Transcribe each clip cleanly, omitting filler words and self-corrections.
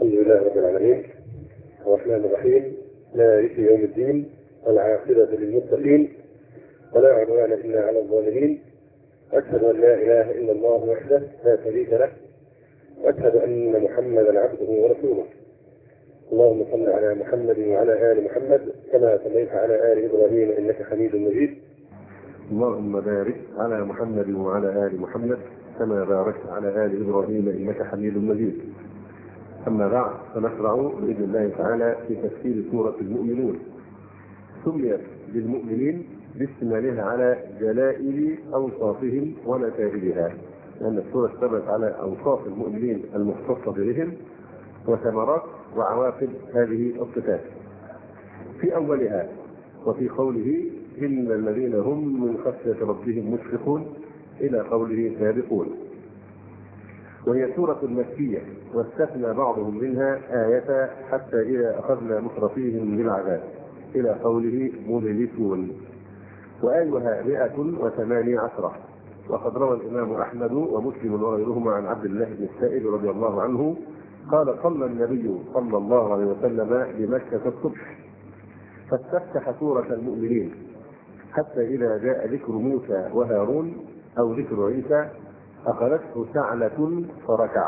الحمد لله رب العالمين الرحمن الرحيم مالك يوم الدين والعاقبة للمتقين ولا عدوان إلا على الظالمين. أشهد أن لا إله إلا الله وحده لا شريك له وأشهد أن محمدا عبده ورسوله. اللهم صل على محمد وعلى آل محمد كما صليت على آل إبراهيم إنك حميد مجيد. اللهم بارك على محمد وعلى آل محمد كما باركت على آل إبراهيم إنك حميد مجيد. أما بعد، فنشرع بإذن الله تعالى في تفسير سورة المؤمنون. سميت بالمؤمنين باستمالها على جلائل أوصافهم ونتائجها، لأن السورة اشتملت على أوصاف المؤمنين المختصة بهم وثمرات وعواقب هذه الصفات. في أولها وفي قوله إن الذين هم من خشية ربهم مشفقون إلى قوله سابقون. وهي سورة مكية، واستثنى بعضهم منها آية حتى إذا أخذنا مترفيهم بالعذاب إلى قوله مبلسون. وآيها 118. وقد روى الإمام أحمد ومسلم وغيرهما عن عبد الله بن السائب رضي الله عنه قال صلى النبي صلى الله عليه وسلم بمكة الصبح فاستفتح سورة المؤمنين حتى إذا جاء ذكر موسى وهارون أو ذكر عيسى أخذته سعلة فركع.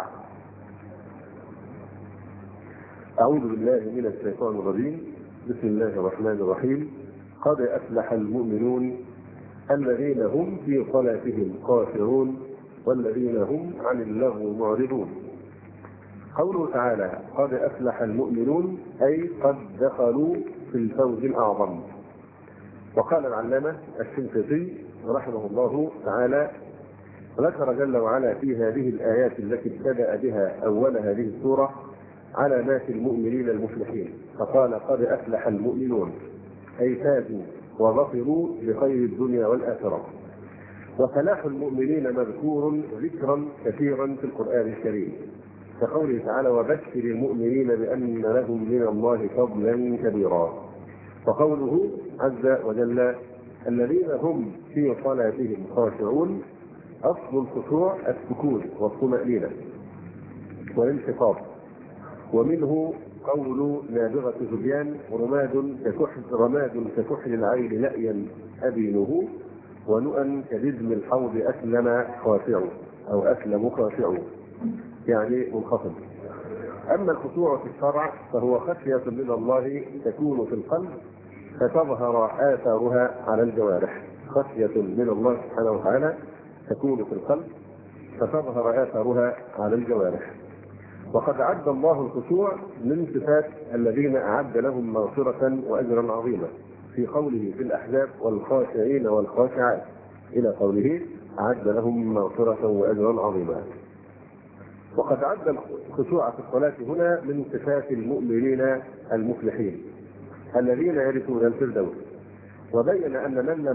أعوذ بالله من الشيطان الرجيم. بسم الله الرحمن الرحيم. قد أفلح المؤمنون الذين هم في صلاتهم خاشعون والذين هم عن اللغو معرضون. قوله تعالى قد أفلح المؤمنون أي قد دخلوا في الفوز الأعظم. وقال العلامة الشنقيطي رحمه الله تعالى ذكر جل وعلا في هذه الآيات التي ابتدأ بها أول هذه السورة علامات المؤمنين المفلحين، فقال قد أفلح المؤمنون أي فازوا وظفروا بخير الدنيا والآخرة. وفلاح المؤمنين مذكور ذكرا كثيرا في القرآن الكريم، كقوله تعالى وبشر المؤمنين بأن لهم من الله فضلا كبيرا. وقوله عز وجل الذين هم في صلاتهم خاشعون. أصل الخشوع السكون والطمأنينة والانخفاض، ومنه قول نابغة سفيان رماد ككحل العين لأيا أبينه ونؤا كجزم الحوض أسلم خاشع أو أسلم خاشع، يعني منخفض. أما الخشوع في الشرع فهو خشية من الله تكون في القلب فتظهر آثارها على الجوارح. خشية من الله سبحانه وتعالى تكون في القلب فتظهر آثارها على الجوارح. وقد عد الله الخشوع من صفات الذين أعد لهم مغفرة وأجرا عظيما في قوله في الأحزاب والخاشعين والخاشعات إلى قوله أعد لهم مغفرة وأجرا عظيما. وقد عد الخشوع في الصلاة هنا من صفات المؤمنين المفلحين الذين يرثون الفردوس. وبين أن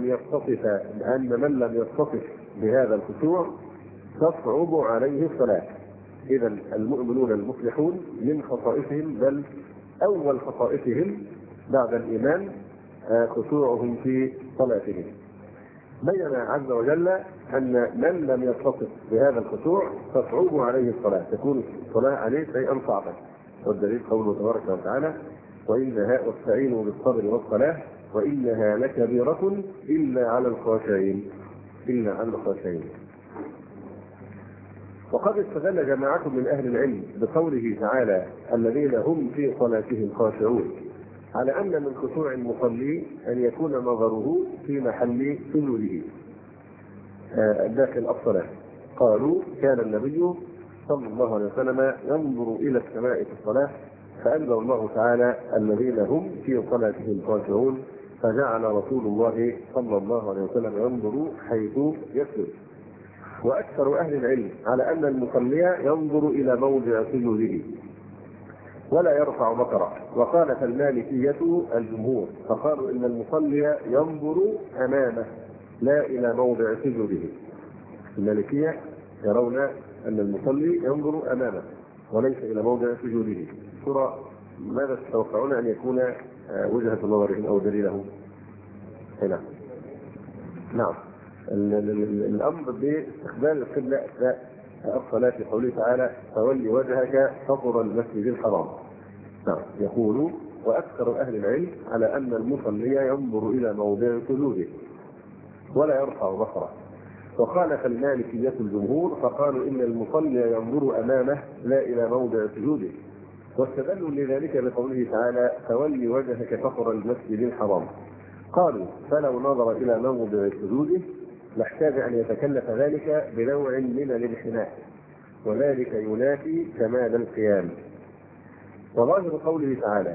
من لم يتصف بهذا الخشوع تصعب عليه الصلاة. إذن المؤمنون المفلحون من خصائصهم، بل أول خصائصهم بعد الإيمان خشوعهم في صلاتهم. بين عز وجل أن من لم يتصف بهذا الخشوع تصعب عليه الصلاة، تكون الصلاة عليه شيئا صعبا. والدليل قوله تبارك وتعالى وإنها واستعينوا بالصبر والصلاة وإنها لكبيرة إلا على الخاشعين. وقد استدل جماعة من أهل العلم بقوله تعالى الذين هم في صلاتهم خاشعون على أن من خشوع المصلي أن يكون نظره في محل سجوده داخل الصلاة. قالوا كان النبي صلى الله عليه وسلم ينظر إلى السماء في الصلاة فأنزل الله تعالى الذين هم في صلاتهم خاشعون، فجعل رسول الله صلى الله عليه وسلم ينظر حيث يسجد. وأكثر أهل العلم على أن المصلي ينظر إلى موضع سجوده ولا يرفع بصره. وقالت المالكية الجمهور فقالوا إن المصلي ينظر أمامه لا إلى موضع سجوده. المالكية يرون أن المصلي ينظر أمامه وليس إلى موضع سجوده. ترى ماذا تتوقعون أن يكون وجهة نظرهم أو دليلهم؟ نعم، الأمر باستقبال القبلة الصلاة في قوله تعالى فول وجهك شطر المسجد الحرام. نعم. يقول وأكثر أهل العلم على أن المصلي ينظر إلى موضع سجوده ولا يرفع بصره، وخالف المالكية الجمهور فقالوا إن المصلي ينظر أمامه لا إلى موضع سجوده، واستدلوا لذلك بقوله تعالى فول وجهك شطر المسجد الحرام. قالوا فلو نظر إلى موضع سجوده لاحتاج أن يتكلف ذلك بنوع من الانحناء، وذلك ينافي كمال القيام. وظاهر قوله تعالى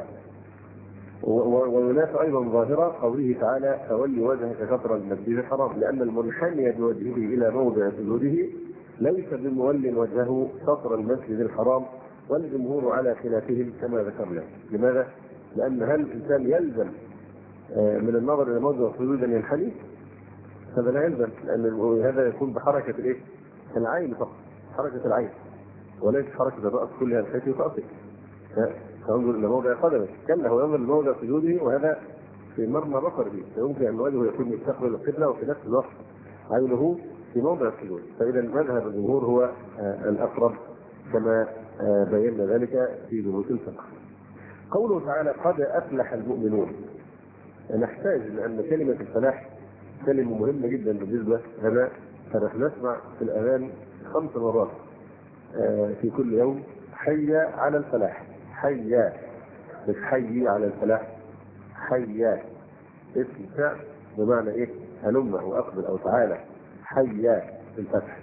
وينافي أيضا ظاهر قوله تعالى فول وجهك شطر المسجد الحرام، لأن المنحني بوجهه إلى موضع سجوده ليس بمول وجهه شطر المسجد الحرام، والجمهور على خلافهم كما ذكرنا. لماذا؟ لأن هل الإنسان يلزم من النظر إلى موضع سجود أن ينحني؟ هذا لا يلزم، لأن هذا يكون بحركة الإيه؟ العين فقط، حركة العين، وليس حركة الرأس كلها التي تؤثر. فينظر إلى موضع قدمه، كلا هو ينظر إلى موضع سجوده وهذا في مرمى بصره، فيمكن أن وجهه يكون مستقبل القبلة وفي نفس الوقت عينه في موضع السجود. فإذا مذهب الجمهور هو الأقرب كما بينا ذلك في دروس الفقه. قوله تعالى قد أفلح المؤمنون، نحتاج لأن كلمة الفلاح كلمة مهمة جدا بالنسبة لنا، فنحن نسمع في الأذان 5 مرات في كل يوم حي على الفلاح، حي، مش حي على الفلاح، حي اسم فعل بمعنى ايه؟ هلم او اقبل او تعالى، حي بالفتح.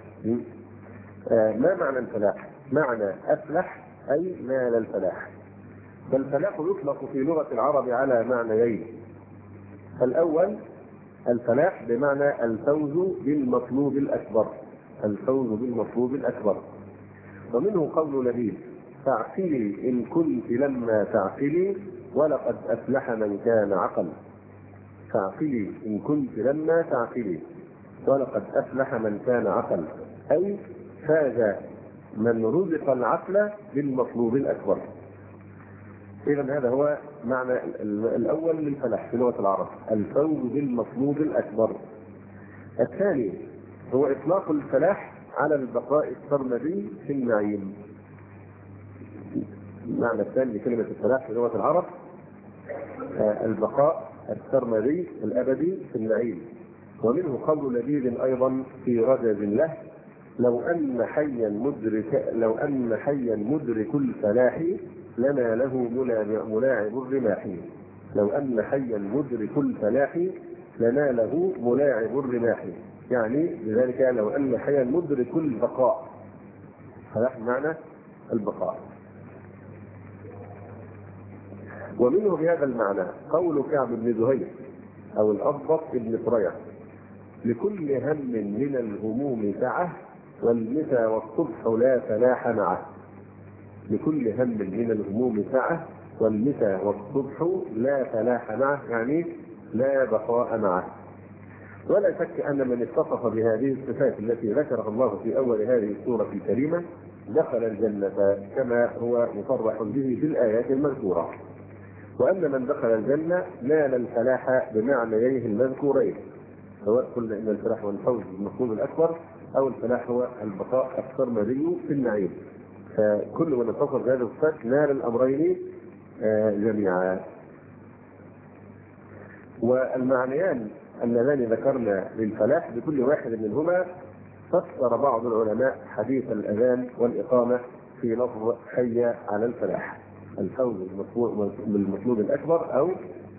ما معنى الفلاح؟ معنى افلح اي نال الفلاح. فالفلاح يطلق في لغة العرب على معنيين. الاول الفلاح بمعنى الفوز بالمطلوب الاكبر، الفوز بالمطلوب الاكبر. ومنه قول نبيل فاعقلي إن كنت لما تعقلي ولقد أفلح من كان عقل. فاعقلي إن كنت لما تعقلي ولقد أفلح من كان عقل، أي فاز من رزق العقل بالمطلوب الأكبر. إذن هذا هو معنى الأول للفلاح في لغة العرب، الفوز بالمطلوب الأكبر. الثاني هو إطلاق الفلاح على البقاء السرمدي في النعيم. المعنى الثاني لكلمة الفلاح في لغة العرب البقاء السرمدي الأبدي في النعيم. ومنه قول لبيب أيضا في رجز له لو أن حيا مدرك الفلاح لنا له ملاعب الرماح. لو أن حيا مدرك الفلاح لنا له ملاعب الرماح، يعني لذلك لو أن حيا مدرك البقاء، فلاح معنى البقاء. ومنه بهذا المعنى قول كعب بن زهير أو الأضبط بن طريع لكل هم من الهموم سعة والمسى والصبح لا فلاح معه. لكل هم من الهموم سعة والمسى والصبح لا فلاح معه، يعني لا بقاء معه. ولا شك أن من اتصف بهذه الصفات التي ذكرها الله في أول هذه السورة الكريمة دخل الجنة كما هو مصرح به في الآيات المذكورة، وأن من دخل الجنة نال الفلاح بمعنييه المذكورين، سواء قلنا إن الفلاح هو الفوز بالمطلوب الأكبر أو الفلاح هو البقاء السرمدي في النعيم. فكل من اتصف بهذه الصفات نال الأمرين جميعا. والمعنيان اللذان ذكرنا للفلاح بكل واحد منهما فسر بعض العلماء حديث الأذان والإقامة في لفظ حي على الفلاح، الفوز بالمطلوب الأكبر أو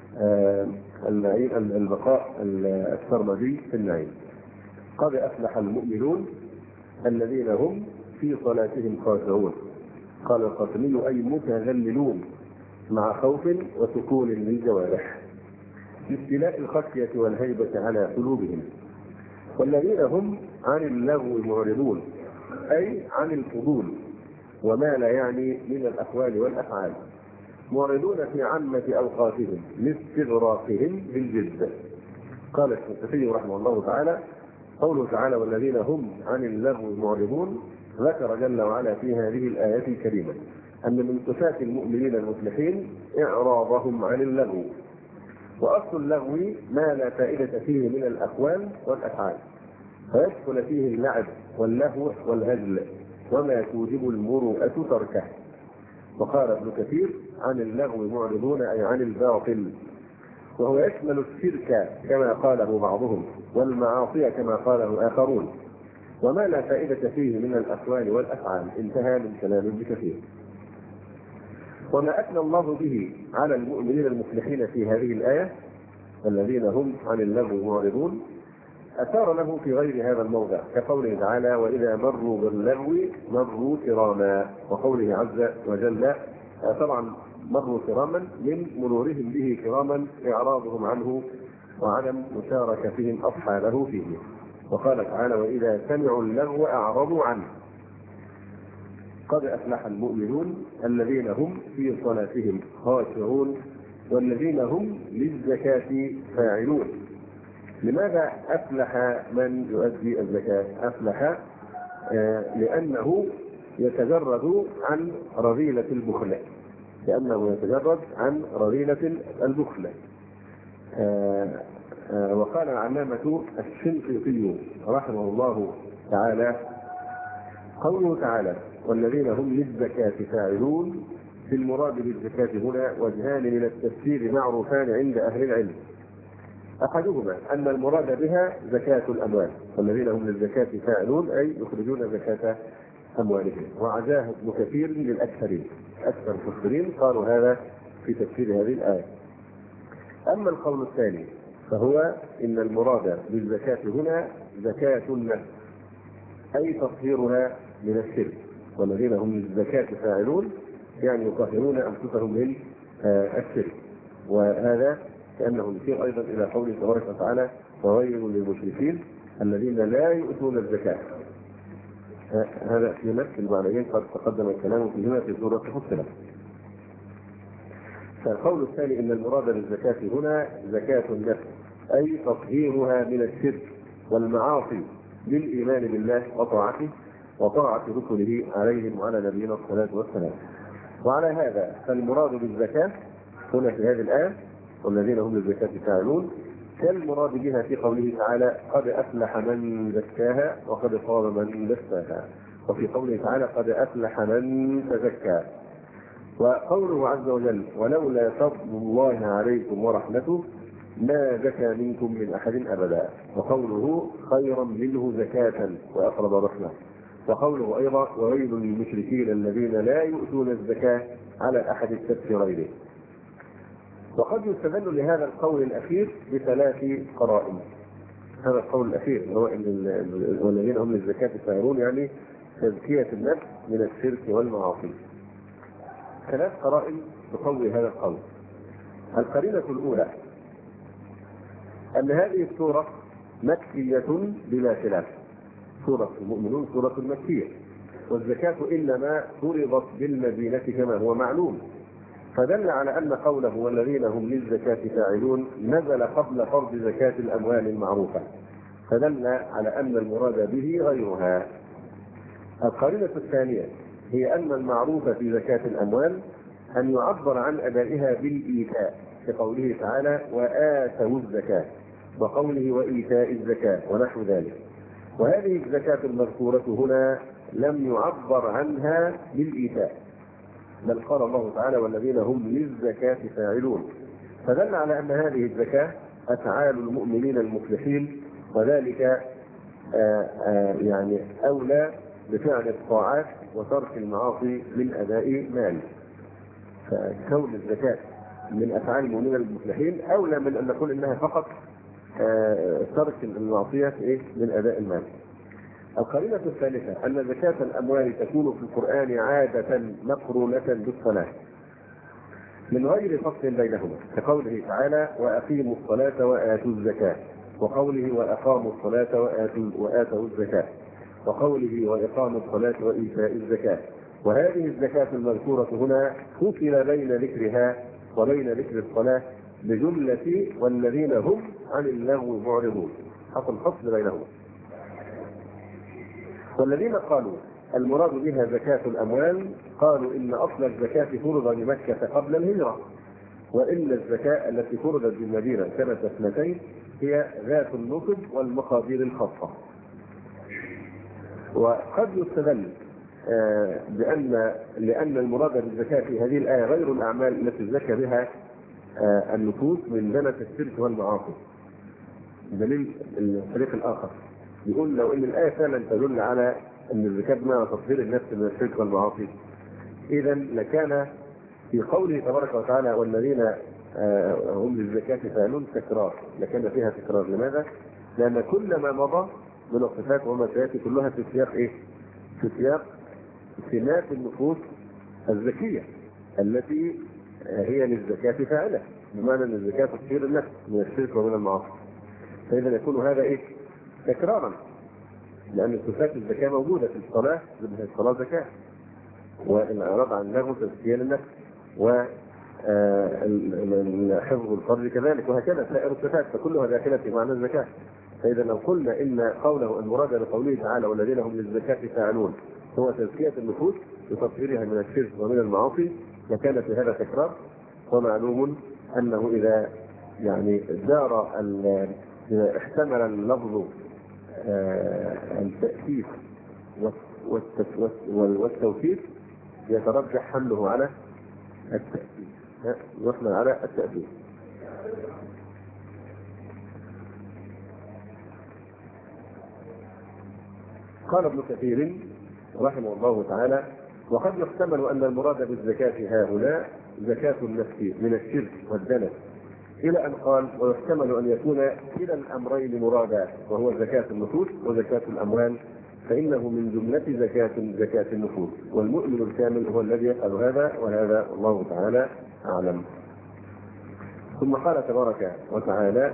البقاء السرمدي في النعيم. قد أفلح المؤمنون الذين هم في صلاتهم خاشعون. قال القاسمي أي متذللون مع خوف وسكون للجوارح لاستيلاء الخشية والهيبة على قلوبهم. والذين هم عن اللغو معرضون أي عن الفضول وما لا يعني من الأقوال والأفعال، معرضون في عامة أوقاتهم لاستغراقهم بالجد. قال الشافعي رحمه الله تعالى قوله تعالى والذين هم عن اللغو معرضون ذكر جل وعلا في هذه الآيات الكريمة أن من صفات المؤمنين المفلحين إعراضهم عن اللغو. وأصل اللغو ما لا فائدة فيه من الأقوال والأفعال، فيدخل فيه اللعب واللهو والهزل. وما توجب المروءة تركه. وقال ابن كثير: عن اللغو معرضون أي عن الباطل، وهو يشمل الشرك كما قاله بعضهم، والمعاصي كما قاله آخرون، وما لا فائدة فيه من الأقوال والأفعال. انتهى من كلام ابن كثير. وما أثنى الله به على المؤمنين المفلحين في هذه الآية الذين هم عن اللغو معرضون أثار له في غير هذا الموضع، كقوله تعالى: وإذا مروا باللغو مروا كراما، وقوله عز وجل طبعا مروا كراما من مرورهم به كراما إعراضهم عنه وعدم مشاركتهم أصحابه فيه. وقال تعالى: وإذا سمعوا اللغو أعرضوا عنه. قد أفلح المؤمنون الذين هم في صلاتهم خاشعون والذين هم للزكاة فاعلون. لماذا أفلح من يؤدي الزكاة؟ أفلح لأنه يتجرد عن رذيلة البخل، وقال العلامة الشنقيطي رحمه الله تعالى: قوله تعالى: والذين هم للزكاة فاعلون، في المراد بالزكاة هنا وجهان من التفسير معروفان عند أهل العلم. أحدهما أن المراد بها زكاة الأموال، والذين هم للزكاة فاعلون أي يخرجون زكاة أموالهم، وعزاه ابن كثير للأكثرين. أكثر المفسرين قالوا هذا في تفسير هذه الآية. أما القول الثاني فهو إن المراد بالزكاة هنا زكاة النفس، أي تطهيرها من الشرك، والذين هم للزكاة فاعلون يعني يطهرون أنفسهم من الشرك. وهذا كأنه يشير أيضا إلى قوله تبارك وتعالى: وويل للمشركين الذين لا يؤتون الزكاة. هذا في نفس المعنيين قد تقدم الكلام فيهما في سورة فصلت. فالقول الثاني إن المراد بالزكاة هنا زكاة النفس، أي تطهيرها من الشرك والمعاصي بالإيمان بالله وطاعته وطاعة رسله عليهم وعلى نبينا الصلاة والسلام. وعلى هذا فالمراد بالزكاة هنا في هذه الآية والذين هم للزكاة فاعلون كالمراد بها في قوله تعالى: قد أفلح من زكاها وقد خاب من دساها، وفي قوله تعالى: قد أفلح من تزكى. وقوله عز وجل: ولولا فضل الله عليكم ورحمته ما زكى منكم من أحد أبدا، وقوله: خيرا منه زكاة وأقرب رحمة، وقوله أيضا: وويل للمشركين الذين لا يؤتون الزكاة على أحد السبت غيره. وقد يستدل لهذا القول الأخير بثلاث قرائن. هذا القول الأخير هو إن والذين هم للزكاة فاعلون يعني تزكية النفس من الشرك والمعاصي. ثلاث قرائن تقوي هذا القول. القرينة الأولى أن هذه السورة مكية بلا خلاف. سورة المؤمنون سورة مكية، والزكاة إنما فرضت بالمدينة كما هو معلوم، فدل على أن قوله والذين هم للزكاة فاعلون نزل قبل فرض زكاة الأموال المعروفة، فدل على أن المراد به غيرها. القرينة الثانية هي أن المعروف في زكاة الأموال أن يعبر عن أدائها بالإيتاء، كقوله تعالى: وآتوا الزكاة، وقوله: وإيتاء الزكاة، ونحو ذلك. وهذه الزكاة المذكورة هنا لم يعبر عنها بالإيتاء، بل قال الله تعالى: والذين هم للزكاة فاعلون، فدل على أن هذه الزكاة أفعال المؤمنين المفلحين، وذلك يعني أولى بفعل الطاعات وترك المعاصي من أداء مال. فكون الزكاة من أفعال المؤمنين المفلحين أولى من أن نقول إنها فقط ترك المعصية من أداء المال. القرينة الثالثة أن زكاة الأموال تكون في القرآن عادة مقرونة بالصلاة من غير فصل بينهما، كقوله تعالى: وأقيموا الصلاة وآتوا الزكاة، وقوله: وأقاموا الصلاة وآتوا الزكاة، وقوله: وإقاموا الصلاة وإيتاء الزكاة. وهذه الزكاة المذكورة هنا فصل بين ذكرها وبين ذكر الصلاة بجملة والذين هم عن اللغو معرضون، حصل فصل بينهما. والذين قالوا المراد بها زكاة الأموال قالوا إن أصل الزكاة فرض بمكة قبل الهجرة، وإن الزكاة التي فرضت بالمدينة سنة 2 هي ذات النصب والمقادير الخاصة. وقد يستدل لأن المراد بالزكاة في هذه الآية غير الأعمال التي زكى بها النفوس من دنس الشرك والمعاصي. دليل الفريق الآخر يقول لو أن الآية فعلا تدل على أن الزكاة بمعنى تطهير النفس من الشرك والمعاصي، إذا لكان في قوله تبارك وتعالى والذين هم للزكاة فاعلون تكرار، لكان فيها تكرار. لماذا؟ لأن كل ما مضى من الصفات وما سيأتي كلها في سياق إيه؟ في سياق سمات النفوس الزكية التي هي للزكاة فاعلة، بمعنى أن الزكاة تطهير النفس من الشرك ومن المعاصي. فإذا يكون هذا إيه؟ تكرارا، لأن صفات الزكاة موجودة في الصلاة، لأن الصلاة زكاة، والإعراض عن اللغو تزكية للنفس، وحفظ الفرج كذلك، وهكذا سائر الصفات فكلها داخلة في معنى الزكاة. فإذا لو قلنا إن قوله المراد بقوله تعالى والذين هم للزكاة فاعلون هو تزكية النفوس بتطهيرها من الشرك ومن المعاصي، لكان في هذا تكرار. ومعلوم أنه إذا يعني إذا احتمل اللفظ التأكيد والتوكيد يترجح حمله على التأكيد، يحمل على التأكيد. قال ابن كثير رحمه الله تعالى وقد يحتمل أن المراد بالزكاة ها هنا زكاة النفس من الشرك والدنس، إلى أن قال ويحتمل أن يكون كلا الأمرين مرادا، وهو زكاة النفوس وزكاة الأموال، فإنه من جملة زكاة النفوس، والمؤمن الكامل هو الذي يفعل هذا، وهذا الله تعالى أعلم. ثم قال تبارك وتعالى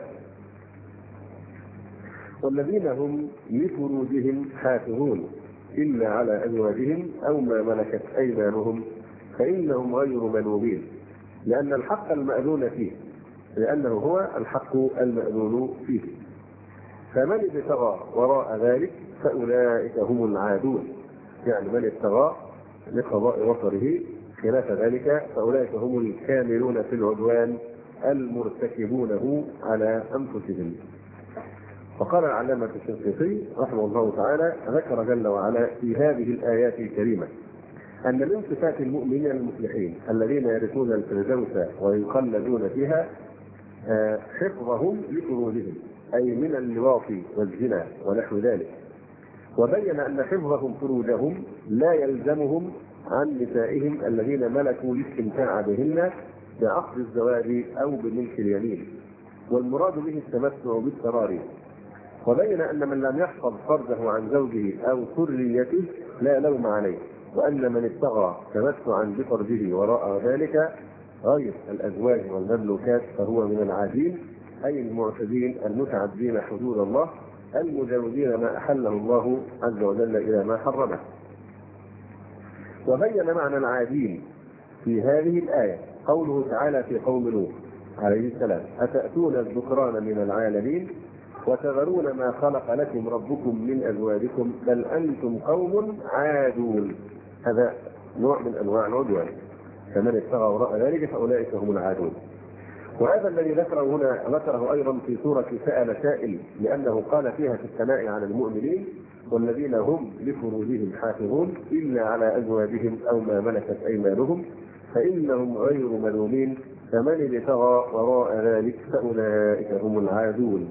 والذين هم لفروجهم حافظون إلا على أزواجهم أو ما ملكت أيمانهم فإنهم غير ملومين، لأن الحق المأذون فيه، لأنه هو الحق المأذون فيه، فمن ابتغى وراء ذلك فأولئك هم العادون، يعني من ابتغى لقضاء وطره خلاف ذلك فأولئك هم الكاملون في العدوان المرتكبونه على أنفسهم. وقال العلامة الشنقيطي رحمه الله تعالى ذكر جل وعلا في هذه الآيات الكريمة أن من صفات المؤمنين المفلحين الذين يرثون الفردوس ويخلدون فيها حفظهم لفروجهم، أي من اللواط والزنا ونحو ذلك، وبين أن حفظهم فروجهم لا يلزمهم عن نسائهم الذين ملكوا الاستمتاع بهن بعقد الزواج أو بملك اليمين، والمراد به التمتع بالسرار. وبين أن من لم يحفظ فرجه عن زوجه أو سريته لا لوم عليه، وأن من ابتغى تمتعا بفرجه وراء ذلك غير الأزواج والمملوكات فهو من العادين، أي المعتدين المتعدين حدود الله المجاوزين ما أحله الله عز وجل إلى ما حرمه. وبين معنى العادين في هذه الآية قوله تعالى في قوم نوح عليه السلام أتأتون الذكران من العالمين وتذرون ما خلق لكم ربكم من أزواجكم بل أنتم قوم عادون. هذا نوع من أنواع العدوان، فمن ابتغى وراء ذلك فأولئك هم العادون. وهذا الذي ذكره هنا ذكره أيضا في سورة سأل سائل، لأنه قال فيها في الثناء على المؤمنين والذين هم لفروجهم حافظون إلا على أزواجهم أو ما ملكت أيمانهم فإنهم غير ملومين فمن ابتغى وراء ذلك فأولئك هم العادون.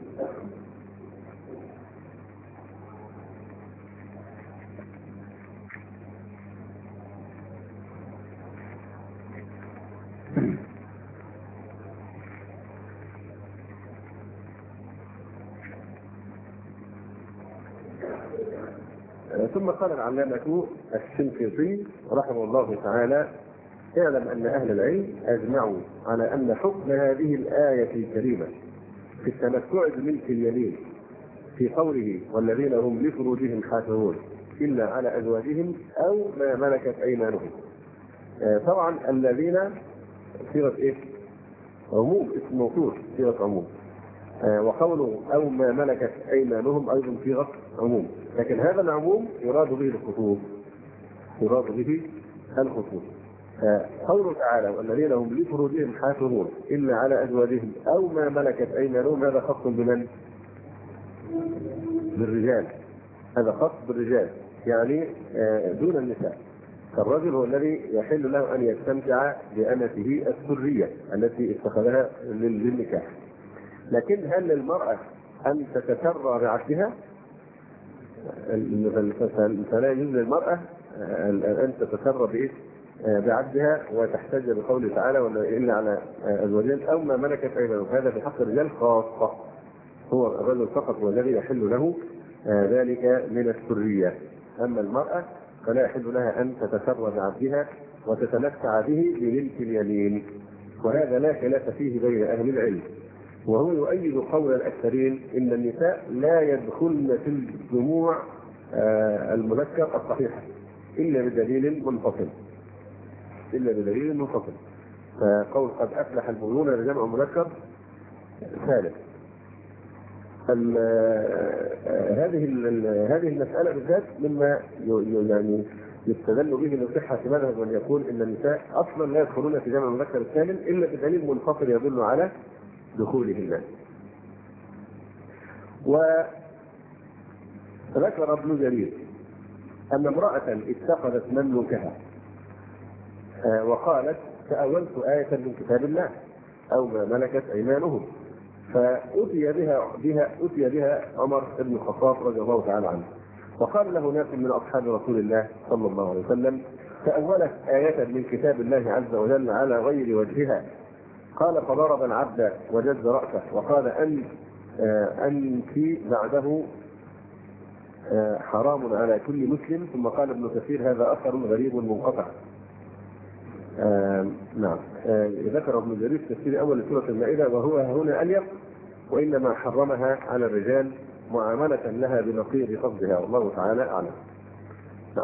ثم قال العلامة الشنقيطي رحمه الله تعالى اعلم أن أهل العلم أجمعوا على أن حكم هذه الآية الكريمة في التمتع بملك اليمين في قوله والذين هم لفروجهم حافظون إلا على أزواجهم أو ما ملكت أيمانهم. طبعا الذين صيغة إيه؟ عموم، اسم موصول صيغة عموم، وقوله أو ما ملكت أيمانهم أيضا صيغة عموم، لكن هذا العموم يراد به الخصوص، يراد به الخصوص. قوله تعالى والذين هم لفروجهم حافظون إلا على أزواجهم أو ما ملكت أيمانهم هذا خاص بمن؟ بالرجال، هذا خاص بالرجال، يعني دون النساء. فالرجل هو الذي يحل له أن يستمتع بأمته السرية التي اتخذها للنكاح. لكن هل للمرأة أن تتسرى بعبدها؟ فلا يجوز للمرأة أن تتسرى بعبدها وتحتج بقوله تعالى ولا إلا على أزواجين أو ما ملكت أيمانهم. هذا في حق الرجال خاصة، هو الرجل فقط هو الذي يحل له ذلك من السرية. أما المرأة فلا يحل لها أن تتسرى بعبدها وتتمتع به بملك اليمين، وهذا لا خلاف فيه بين أهل العلم. وهو يؤيد قول الأكثرين إن النساء لا يدخلن في الجموع المذكر الصحيحة إلا بدليل منفصل، فقول قد أفلح المؤمنون لجمع مذكر ثالث. هذه المسألة بالذات مما يعني يستدل به لصحة مذهب من يقول إن النساء أصلا لا يدخلون في جمع المذكر السالم إلا بدليل منفصل يدل على دخولهن. وذكر ابن جرير أن امرأة اتخذت مملوكها وقالت تأولت آية من كتاب الله أو ما ملكت أيمانهم، فأتي بها عمر بن الخطاب رضي الله تعالى عنه، وقال له ناس من أصحاب رسول الله صلى الله عليه وسلم تأولت آية من كتاب الله عز وجل على غير وجهها. قال فضرب العبد وجز رأسه وقال أنت بعده حرام على كل مسلم. ثم قال ابن كثير هذا أثر غريب منقطع. نعم. ذكر ابن جرير تفسير أول سورة المائدة وهو هنا أليق، وإنما حرمها على الرجال معاملة لها بنقيض قصدها، والله تعالى أعلم. نعم.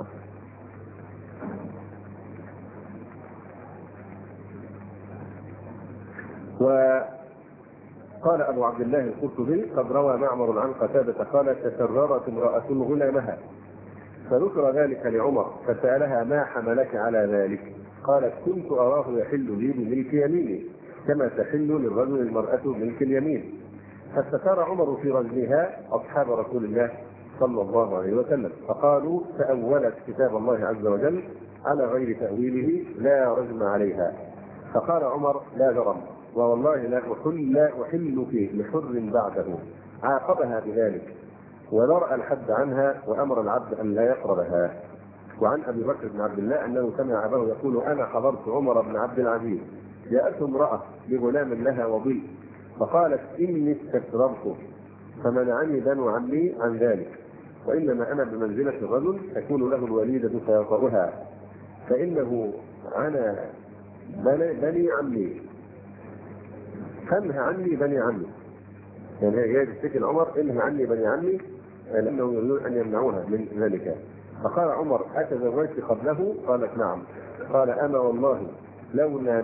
وقال أبو عبد الله القرطبي قد روى معمر عن قتادة قال تسررت امرأة غلامها فذكر ذلك لعمر فسألها ما حملك على ذلك؟ قالت كنت أراه يحل لي بملك يميني كما تحل للرجل المرأة ملك اليمين. فاستثار عمر في رجلها أصحاب رسول الله صلى الله عليه وسلم فقالوا تأولت كتاب الله عز وجل على غير تأويله لا رجم عليها. فقال عمر لا جرم والله لا أحلك لحر بعده. عاقبها بذلك ودرأ الحد عنها وأمر العبد أن لا يقربها. وعن أبي بكر بن عبد الله أنه سمع أباه يقول أنا حضرت عمر بن عبد العزيز جاءته امرأة بغلام لها وضيء فقالت إني استكثرت فمنعني بنو عمي عن ذلك وإنما أنا بمنزلة الرجل تكون له الوليدة فيطأها فإنه عنا بني عمي فانهى عني بني عمي. يعني هي تشتكي العمر انهى عني بني عمي لأنهم يريدون أن يمنعوها من ذلك. فقال عمر أتزوجت قبله؟ قالت نعم. قال أما والله لولا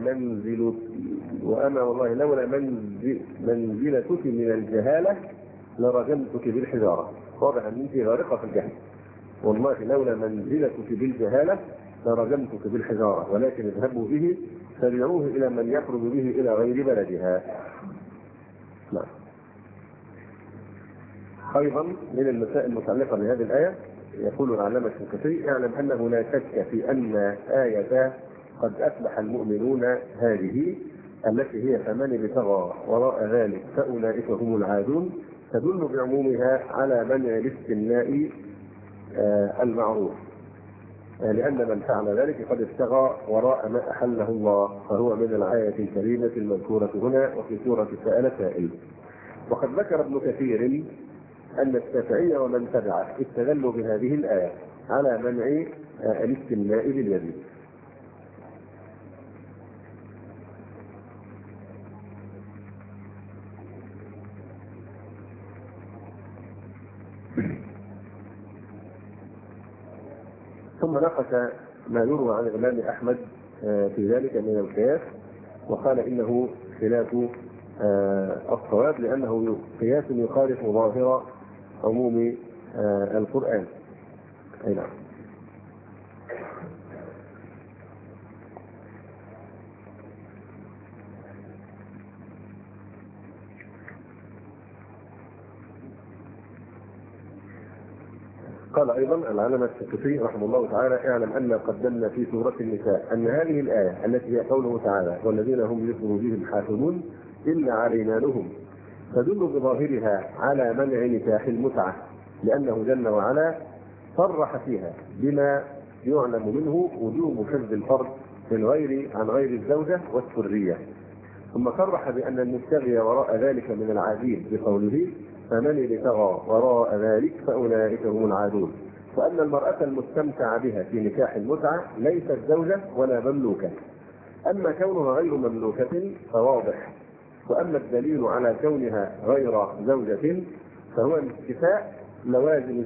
منزلتك من الجهالة لرجمتك بالحجارة. واضح أن أنت غارقة في الجهل. والله لولا منزلتك بالجهالة لرجمتك بالحجارة ولكن اذهبوا به فادعوه إلى من يخرج به إلى غير بلدها. نعم. أيضا من المسائل المتعلقة بهذه الآية يقول العلامة الكثير اعلم أنه لا شك في أن آية قد أفلح المؤمنون هذه التي هي فمن ابتغى وراء ذلك فأولئك هم العادون تدل بعمومها على منع الاستثناء المعروف لأن من فعل ذلك قد ابتغى وراء ما أحله الله فهو من الآية الكريمة المذكورة هنا وفي سورة سأل سائل. وقد ذكر ابن كثير أن الشافعية ومن تبعه استدلوا بهذه الآية على منع الاستمناء باليد. ثم نقش ما يروى عن الإمام أحمد في ذلك من القياس وقال إنه خلاف الصواب لأنه قياس يخالف ظاهر عموم القرآن. أي نعم. قال أيضا العلامة السكتي رحمه الله تعالى: اعلم أن قدمنا في سورة النساء أن هذه الآية التي هي قوله تعالى: والذين هم لفروجهم حافظون إلا على إيمانهم، تدل بظاهرها على منع نكاح المتعة، لأنه جل وعلا صرح فيها بما يعلم منه وجوب حفظ الفرد عن غير الزوجة والسرية. ثم صرح بأن المبتغي وراء ذلك من العادين بقوله: فمن ابتغى وراء ذلك فأولئك هم العادون. وأن المرأة المستمتع بها في نكاح المتعة ليست زوجة ولا مملوكة، أما كونها غير مملوكة فواضح. وأما الدليل على كونها غير زوجة فهو انتفاء لوازم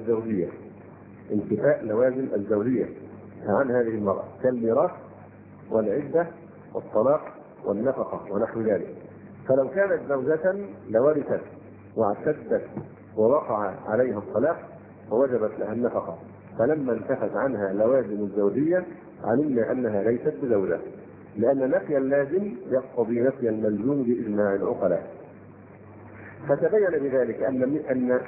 الزوجية عن هذه المرأة كالميراث والعدة والطلاق والنفقة ونحو ذلك. فلو كانت زوجة لورثت واعتدت ووقع عليها الطلاق فوجبت لها النفقة، فلما انتفت عنها لوازم الزوجية علمنا أنها ليست بزوجة، لأن نفي اللازم يقتضي نفي الملزوم بإجماع العقلاء. فتبين بذلك أن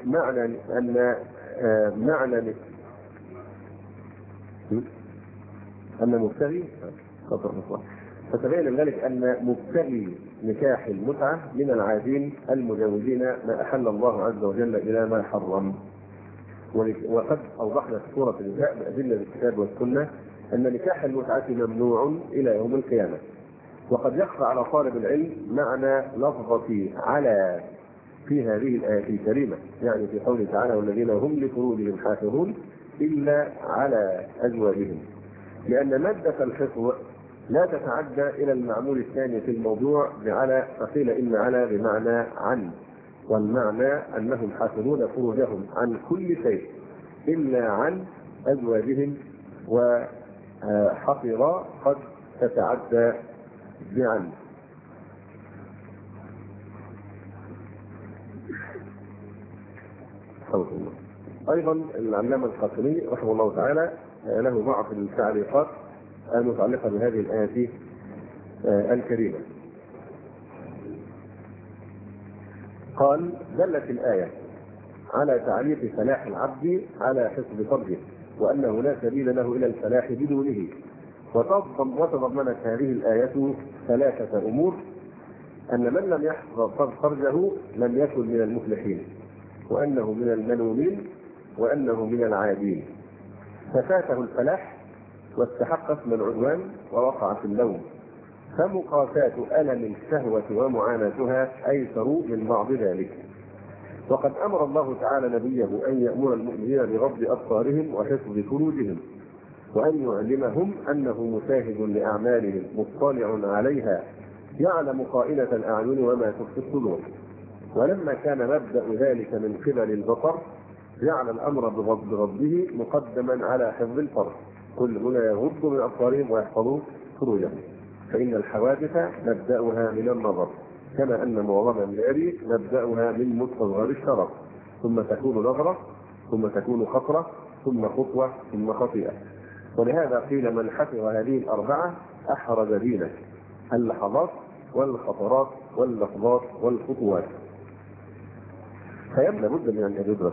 مبتغي نكاح المتعة من العادين المجاوزين ما أحل الله عز وجل إلى ما حرم. وقد أوضحنا في سورة النساء بأدلة الكتاب والسنة أن نكاح المتعة ممنوع إلى يوم القيامة. وقد يخفى على طالب العلم معنى لفظة على في هذه الآية الكريمة، يعني في قوله تعالى: والذين هم لفروجهم حافظون إلا على أزواجهم، لأن مادة الحفظ لا تتعدى إلى المعمول الثاني في الموضوع بعلى، فقيل إن على بمعنى عن، والمعنى أنهم حافظون فروجهم عن كل شيء إلا عن أزواجهم، وحفظ قد تتعدى بعن. أيضا العلامة القاسمي رحمه الله تعالى له بعض التعليقات المتعلقة بهذه الآية الكريمة. قال: دلت الآية على تعليق فلاح العبد على حفظ فرجه، وأنه لا سبيل له إلى الفلاح بدونه. وتضمنت هذه الآية ثلاثة أمور: أن من لم يحفظ فرجه لم يكن من المفلحين، وأنه من الملومين، وأنه من العادين، ففاته الفلاح واستحق اسم العدوان ووقع في اللوم. فمقاساة ألم الشهوة ومعاناتها أيسر من بعض ذلك. وقد أمر الله تعالى نبيه أن يأمر المؤمنين بغض أبصارهم وحفظ فروجهم، وأن يعلمهم أنه مشاهد لأعمالهم مطلع عليها، يعلم خائنة الأعين وما تخفي الصدور. ولما كان مبدأ ذلك من قبل البصر جعل الأمر بغضه مقدما على حفظ الفرج. كل هنا يغض من أبصارهم ويحفظوا فروجهم، فإن الحوادث نبدأها من النظر، كما أن معظم النار نبدأها من مستصغر الشرف، ثم تكون نظرة، ثم تكون خطرة، ثم خطوة، ثم خطيئة. ولهذا قيل: من حفظ هذه الأربعة أحرز دينه: اللحظات والخطرات واللحظات والخطوات. فيبدأ بد من أن يدرس.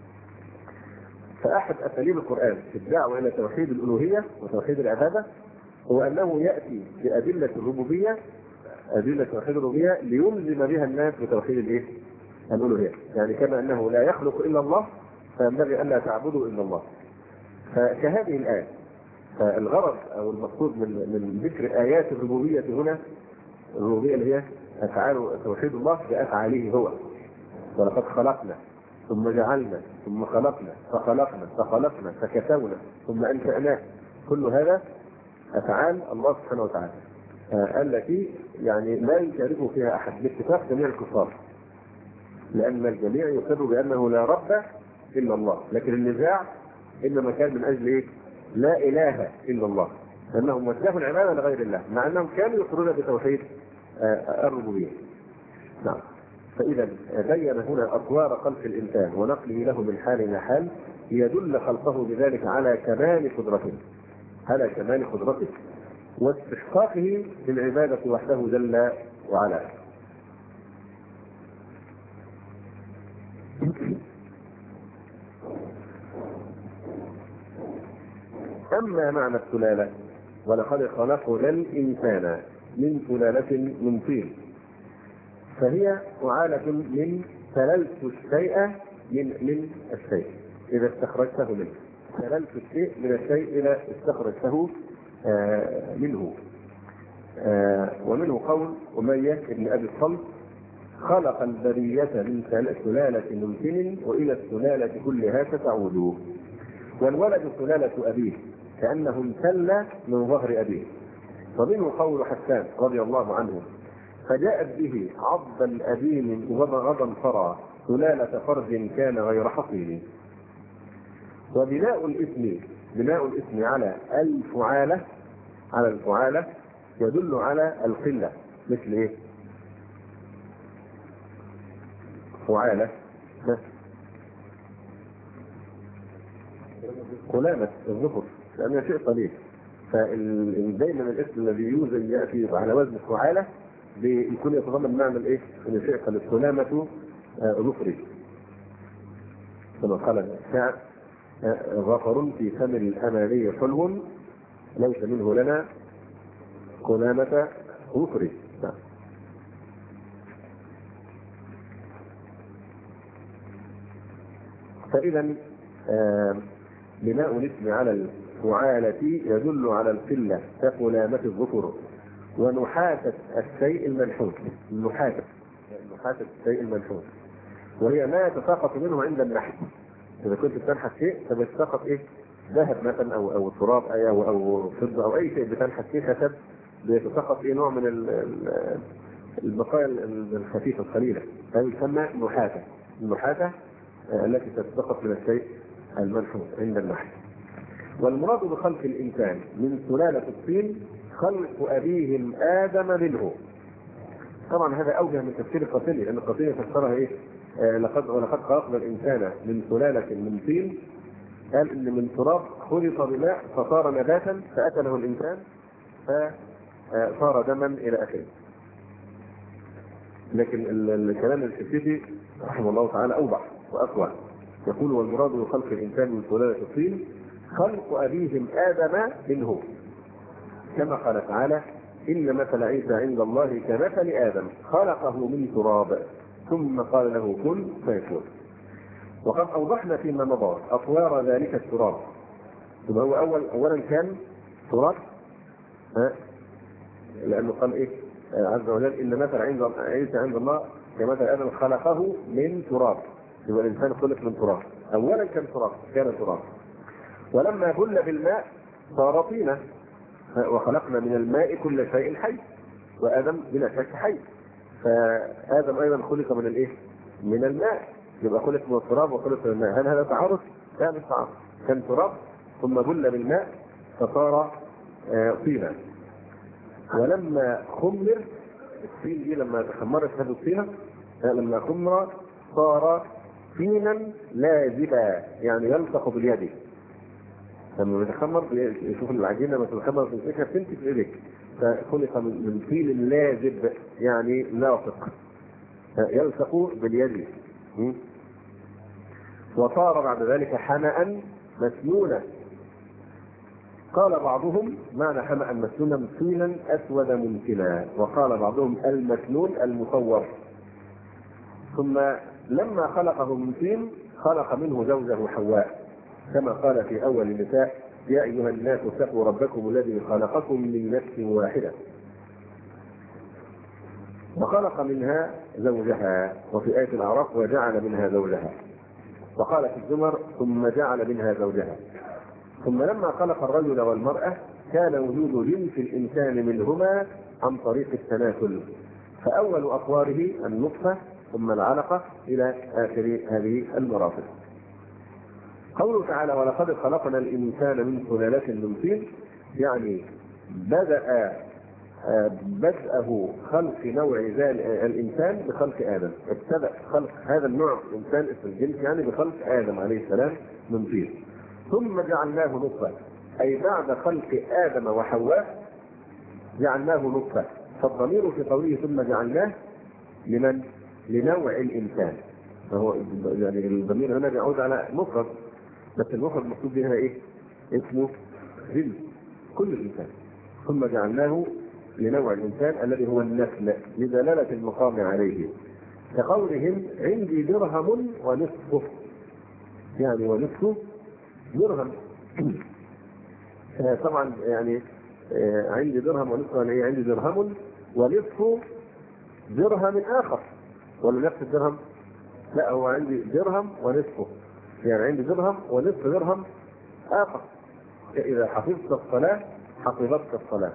فأحد أساليب القرآن في الدعوة إلى توحيد الألوهية وتوحيد العبادة هو أنه يأتي بأدلة الربوبية، أدلة توحيد الربوبية، ليلزم بها الناس بتوحيد الألوهية. يعني كما أنه لا يخلق إلا الله فينبغي أن لا تعبدوا إلا الله. فكهذه الآية، فالغرض أو المقصود من ذكر آيات الربوبية هنا، الربوبية اللي هي أفعال توحيد الله بأفعاله هو. ولقد خلقنا ثم جعلنا ثم خلقنا فخلقنا فكسونا ثم أنشأنا، كل هذا أفعال الله سبحانه وتعالى التي يعني لا يشاركه فيها أحد باتفاق جميع الكفار، لأن الجميع يقر بأنه لا رب إلا الله. لكن النزاع إنما كان من أجل لا إله إلا الله، لأنهم وجهوا العبادة لغير الله، مع أنهم كانوا يقرون بتوحيد الربوبية. نعم. فإذا بين هنا أطوار خلق الإنسان ونقله له من حال إلى حال ليدل خلقه بذلك على كمال قدرته واستحقاقه للعبادة وحده جل وعلا. أما معنى السلالة ولقد خلقنا الإنسان من سلالة من طين، فهي فعالة من سللت الشيء من الشيء إذا استخرجته منه. سللت الشيء من الشيء إذا استخرجته منه. ومنه قول أمية بن أبي الصلت: خلق البرية من سلالة من طين وإلى السلالة كلها ستعود. والولد سلالة أبيه كأنه انسل من ظهر أبيه. ومنه قول حسان رضي الله عنه: فجاءت به عض الأديم غضا فرى سلالة فرد كان غير حصين. وبناء الاسم على الفعالة يدل على القلة. مثل ايه؟ فعالة قلامة الظفر لأنها شيء قليل، فدائما الاسم الذي يوزن يأتي على وزن فعالة بيكون يتضمن معنى الايه؟ ان شيء قليل. قلامة ظفري كما قال الشاعر: ظفر في ثمر الأماني حلو ليس منه لنا قلامة ظفري. فإذا بناء الاسم على الفعالة يدل على القلة كقلامة الظفر. ونحاسة الشيء المنحوت، نحاسة الشيء المنحوت وهي ما يتساقط منه عند النحت. إذا كنت تنحت شيء فبتسقط إيه؟ ذهب مثلا أو تراب أو فضة أو أي شيء بتنحت فيه خشب، بيتسقط إيه؟ نوع من البقايا الخفيفة القليلة، هذه يسمى نحاسة. النحاسة التي تتسقط من الشيء المنحوت عند النحت. والمراد بخلق الإنسان من سلالة الطين خلق أبيهم آدم منه. طبعا هذا أوجه من تفسير القاسمي، لأن القاسمي فسرها إيه؟ ولقد خلقنا الإنسان من سلالة من طين، قال إن من تراب خلط بماء فصار نباتا فأكله الإنسان فصار دما إلى آخره. لكن الكلام الشنقيطي رحمه الله تعالى أوضح وأقوى، يقول: والمراد بخلق الإنسان من سلالة الطين خلق أبيهم آدم منه، كما قال تعالى: إن مثل عيسى عند الله كمثل آدم خلقه من تراب ثم قال له كن فيكون. وقد أوضحنا فيما مضى أطوار ذلك التراب. يبقى هو أولا كان تراب، لأنه قال إيه عز وجل: إن مثل عيسى عند الله كمثل آدم خلقه من تراب. يبقى الإنسان خلق من تراب. أولا كان تراب. ولما بل بالماء صار طينا، وخلقنا من الماء كل شيء حي، وآدم بلا شك حي، فآدم أيضا خلق من الإيه؟ من الماء. يبقى خلق من التراب وخلق من الماء. هل هذا تعارض؟ لا مش تعارض. كان تراب ثم بل بالماء فصار طينا. ولما خمر الطين دي، لما تخمرت هذه الطينة، لما خمر صار طينا لازبا، يعني يلصق باليد. لما بتخمر يشوف العجينه لما تتخمر في الفكره تمسك في ايدك، فخلق من طين لازب يعني لاصق يلصق باليد. وصار بعد ذلك حمأ مسنونا. قال بعضهم معنى حمأ مسنونا طينا اسود منتنا، وقال بعضهم المسنون المصور. ثم لما خلقه من طين خلق منه زوجه حواء، كما قال في أول النساء: يا أيها الناس اتقوا ربكم الذي خلقكم من نفس واحدة وخلق منها زوجها. وفي آية الأعراف: وجعل منها زوجها. وقال في الزمر: ثم جعل منها زوجها. ثم لما خلق الرجل والمرأة كان وجود جنس الإنسان منهما عن طريق التناسل، فأول أطواره النطفة ثم العلقة إلى آخر هذه المراتب. قوله تعالى: ولقد خلقنا الإنسان من سلالة من طين، يعني بدأه خلق نوع الإنسان بخلق آدم. ابتدأ خلق هذا النوع الإنسان اسم الجنس يعني بخلق آدم عليه السلام من طين. ثم جعلناه نطفة، أي بعد خلق آدم وحواء جعلناه نطفة. فالضمير في قوله ثم جعلناه لمن؟ لنوع الإنسان. فهو يعني الضمير هنا يعود على مفرد، بس المفرد المقصود بها ايه؟ اسمه جنس كل الإنسان، ثم جعلناه لنوع الإنسان الذي هو النسل لدلالة المقام عليه، كقولهم عندي درهم ونصفه، يعني ونصفه درهم. طبعا يعني عندي درهم ونصفه، يعني عندي درهم ونصفه درهم آخر، ولا نفس الدرهم؟ لا، هو عندي درهم ونصفه، يعني عندي درهم ونصف درهم آخر. إذا حفظت الصلاة حفظتك الصلاة،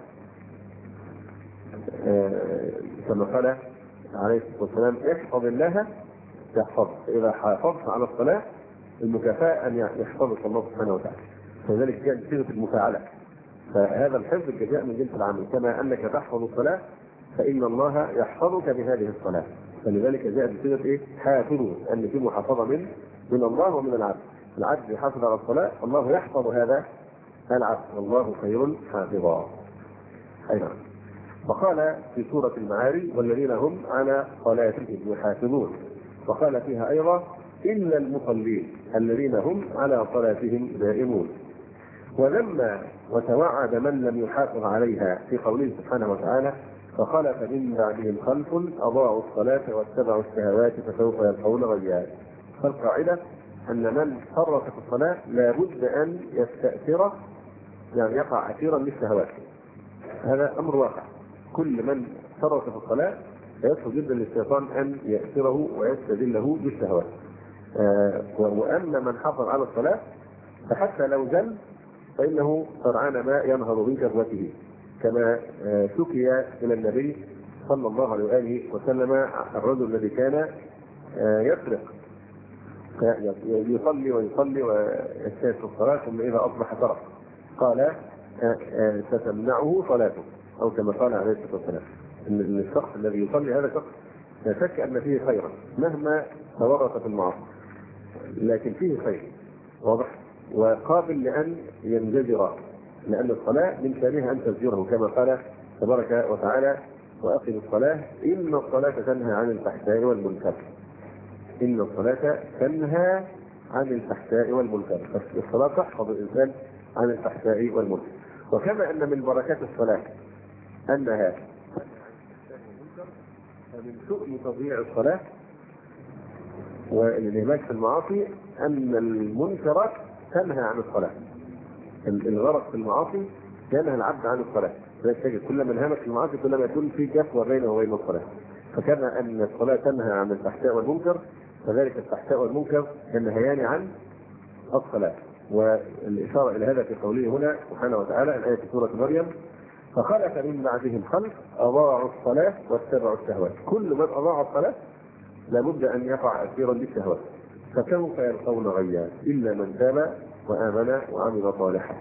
كما قال عليه الصلاة والسلام احفظ الله يحفظ. إذا حافظت على الصلاة المكافأة أن يحفظك الله سبحانه وتعالى، فذلك جاء بصيغة المفاعلة. فهذا الحفظ الجزاء من جنس العمل، كما أنك تحفظ الصلاة فإن الله يحفظك بهذه الصلاة، فلذلك جاء بصيغة إيه؟ حافظوا، أن في محافظة من الله ومن العبد. العبد يحافظ على الصلاة، الله يحفظ هذا العبد، والله خير حافظا. أيضا وقال في سورة المعارج والذين هم على صلاتهم يحافظون، وقال فيها أيضا إلا المصلين الذين هم على صلاتهم دائمون. ولما وتوعد من لم يحافظ عليها في قوله سبحانه وتعالى فخلف من بعدهم خلف أضاعوا الصلاة واتبعوا الشهوات فسوف يلقون غيا. فالقاعدة أن من فرط في الصلاة لابد أن يستأثر، يعني يقع أثيرا للشهوات. هذا أمر واقع، كل من فرط في الصلاة يصعب جدا للشيطان أن يأثره ويستدله بالشهوات. وأما من حافظ على الصلاة فحتى لو زل فإنه سرعان ما ينهض من كربته، كما شكي إلى النبي صلى الله عليه وآله وسلم الرجل الذي كان يسرق، يصلي ويصلي ويجتهد في الصلاة، ثم إذا أصبح سرق قال ستمنعه صلاته، أو كما قال عليه الصلاة والسلام إن الشخص الذي يصلي هذا شخص لا شك أن فيه خيرا مهما تورط في المعاصي، لكن فيه خير واضح وقابل لأن ينزجر، لأن الصلاة من شأنها أن تزجره، كما قال تبارك وتعالى وأقم الصلاة إن الصلاة تنهى عن الفحشاء والمنكر. إن الصلاة تنهى عن الفحشاء والمنكر، الصلاة تحفظ الإنسان عن الفحشاء والمنكر. وكما أن من بركات الصلاة أنها فمن شؤم تضييع الصلاة والانهماك في المعاصي أن المنكرات تنهى عن الصلاة. الغرق في المعاصي ينهى العبد عن الصلاة، تجد كل من انهمك في المعاصي كلما يكون في جفوة بينه وبين الصلاة. فكما أن الصلاة تنهى عن الفحشاء والمنكر فذلك الفحشاء والمنكر ينهيان عن الصلاة. والإشارة إلى هذا في قوله هنا سبحانه وتعالى الآية في سورة مريم فخلف من بعدهم خلف أضاعوا الصلاة واتبعوا الشهوات. كل من أضاع الصلاة لابد أن يقع أثيرا بالشهوات، فسوف يلقون غيا إلا من تاب وآمن وعمل صالحا.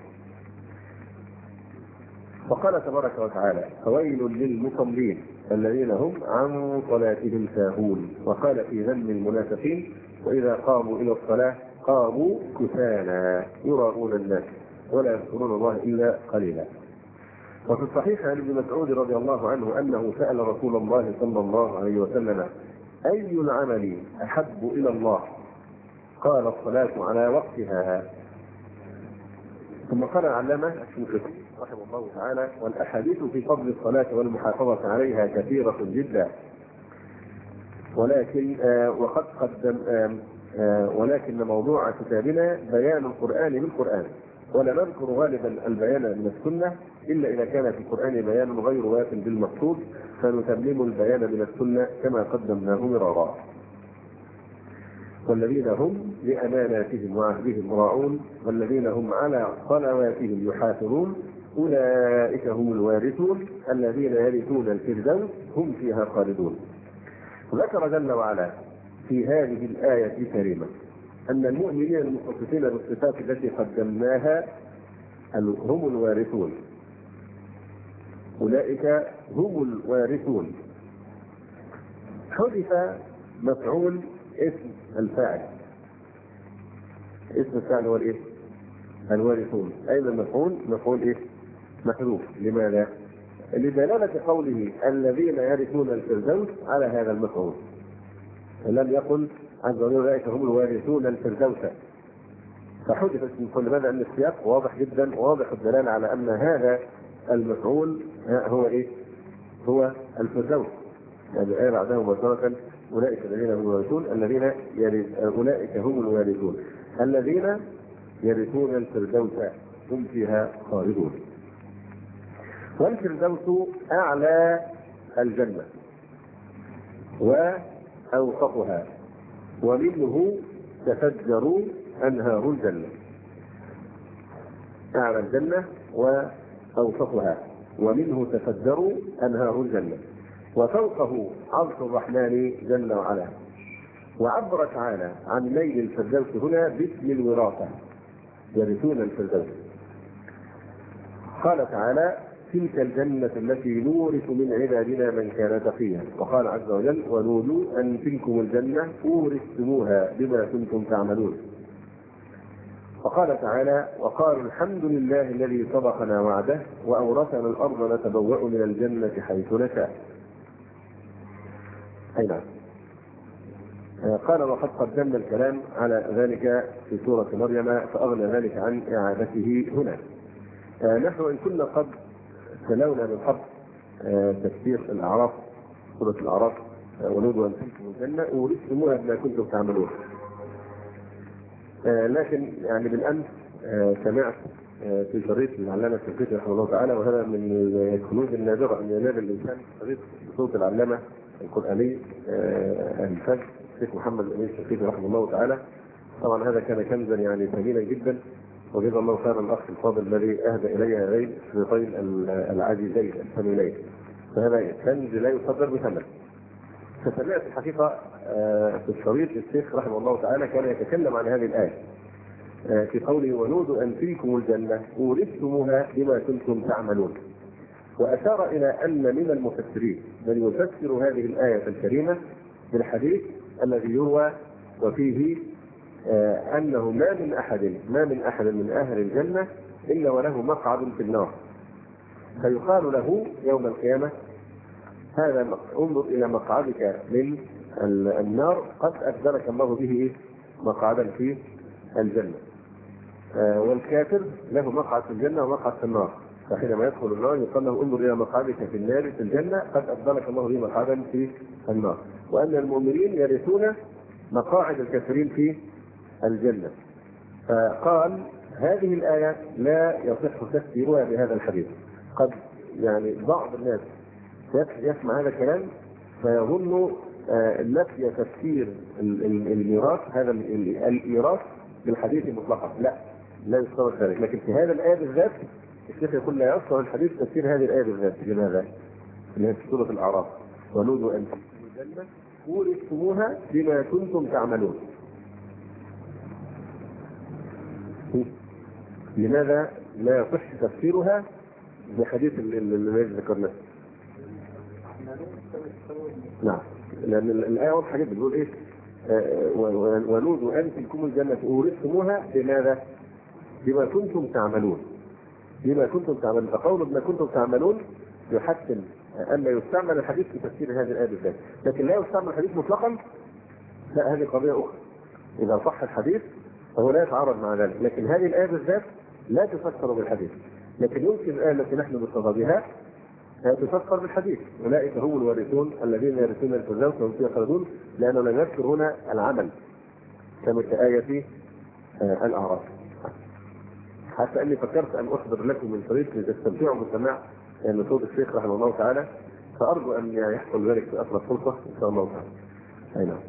فقال تبارك وتعالى فويل للمصلين الذين هم عن صلاتهم ساهون. وقال في ذم المنافقين وإذا قاموا إلى الصلاة قاموا كسالى يراءون الناس ولا يذكرون الله إلا قليلا. وفي الصحيح عن ابن مسعود رضي الله عنه أنه سأل رسول الله صلى الله عليه وسلم أي العمل أحب إلى الله؟ قال الصلاة على وقتها. ثم قال العلامة الشنقيطي رحمه الله تعالى والأحاديث في فضل الصلاة والمحافظة عليها كثيرة جدا، ولكن موضوع كتابنا بيان القرآن بالقرآن، ولا نذكر غالبا البيان من السنة إلا إذا كان في القرآن بيان غير واف بالمقصود فنتمم البيان من السنة كما قدمناه مرارا. والذين هم لأماناتهم وعهدهم راعون والذين هم على صلواتهم يحافظون أولئك هم الوارثون الذين يرثون الفردوس هم فيها خالدون. ذكر جل وعلا في هذه الآية الكريمة أن المؤمنين المتصفين بالصفات التي قدمناها هم الوارثون، أولئك هم الوارثون. حذف مفعول اسم الفاعل، اسم الفاعل هو الايه؟ الوارثون. اين المفعول؟ مفعول ايه؟ محذوف. لماذا؟ لدلالة قوله الذين يرثون الفردوس على هذا المفعول، لم يقل عز وجل اولئك هم الوارثون الفردوس، فحذفت من كل ماذا ان السياق واضح جدا، واضح الدلاله على ان هذا المفعول هو ايه؟ هو الفردوس. يعني الآية بعدها مباشرة أولئك الذين هم الوارثون أولئك هم الوارثون الذين يرثون الفردوس هم فيها خالدون. والفردوس أعلى الجنة وأوسطها ومنه تفجر أنهار الجنة. أعلى الجنة وأوسطها ومنه تفجر أنهار الجنة، وفوقه عرش الرحمن جل وعلا. وعبر تعالى عن نيل الفردوس هنا باسم الوراثة، يرثون الفردوس. قال تعالى: تلك الجنة التي نورث من عبادنا من كان تقيا. وقال عز وجل: ونودوا أن تلكم الجنة أورثتموها بما كنتم تعملون. وقال تعالى: وقالوا الحمد لله الذي صدقنا وعده وأورثنا الأرض نتبوأ من الجنة حيث نشاء. أي نعم. قال: وقد قدمنا الكلام على ذلك في سورة مريم فأغنى ذلك عن إعادته هنا. نحن إن كنا قد تلونا من قبل تفسير الأعراف، سورة الأعراف: ونودوا أن تلكم الجنة أورثتموها بما كنتم تعملون. لكن يعني بالأمس سمعت في شريط العلامة الشنقيطي رحمه الله تعالى، وهذا من الكنوز النادرة أن ينال الإنسان شريط صوت العلامة القرآني الفذ الشيخ محمد الأمين الشنقيطي رحمه الله تعالى. طبعا هذا كان كنزا يعني ثمينا جدا، وجزا الله خيرا الأخ الفاضل الذي أهدى إلي هذين الشريطين العزيزين الثمينين، فهذا كنز لا يقدر بثمن. فسمعت الحقيقة في الشريط الشيخ رحمه الله تعالى كان يتكلم عن هذه الآية في قوله: ونودوا أن تلكم الجنة أورثتموها بما كنتم تعملون. وأشار إلى أن من المفسرين من يفسر هذه الآية الكريمة بالحديث الذي يروى وفيه أنه ما من أحد من أهل الجنة إلا وله مقعد في النار، فيقال له يوم القيامة: هذا انظر إلى مقعدك من النار قد أبدلك الله به مقعدا في الجنة. والكافر له مقعد في الجنة ومقعد في النار، فحينما يدخل النار يقال له: انظر إلى مقعدك في النار في الجنة قد أبدلك الله به مقعدا في النار. وأن المؤمنين يرثون مقاعد الكافرين في الجنة. فقال: هذه الآية لا يصح تفسيرها بهذا الحديث. قد يعني بعض الناس يسمع هذا الكلام فيظن نفي تفسير الميراث، هذا الإيراث بالحديث مطلقا. لا يصور ذلك. لكن في هذا الآية بالذات الشيخ يقول: لا يصح الحديث تفسير هذه الآية بالذات. لماذا؟ لأن في سورة الأعراف: ونودوا أن تلكم الجنة أورثتموها بما كنتم تعملون. لماذا لا يصح تفسيرها بحديث الذي ذكرناه؟ نعم، لأن الآية واضحة جدا، بتقول إيه؟ ونودوا أن تلكم الجنة أورثتموها بماذا؟ بما كنتم تعملون. بما كنتم تعملون. فقول بما كنتم تعملون يحسن أن يستعمل الحديث في تفسير هذه الآية بالذات، لكن لا يستعمل الحديث مطلقا. لا، هذه قضية أخرى. إذا صح الحديث فهو لا يتعارض مع ذلك، لكن هذه الآية بالذات لا تفسر بالحديث. لكن يمكن الآية التي نحن بصددها تفسر بالحديث: أولئك هم الوارثون الذين يرثون الفردوس وهم فيها خالدون، لأنه لم يذكر هنا العمل كما في آية الأعراف. حتى أني فكرت أن أحضر لكم من شريط لتستمتعوا بسماع صوت الشيخ رحمه الله تعالى، فأرجو أن يحصل ذلك في أقرب فرصة إن شاء الله تعالى. أي نعم.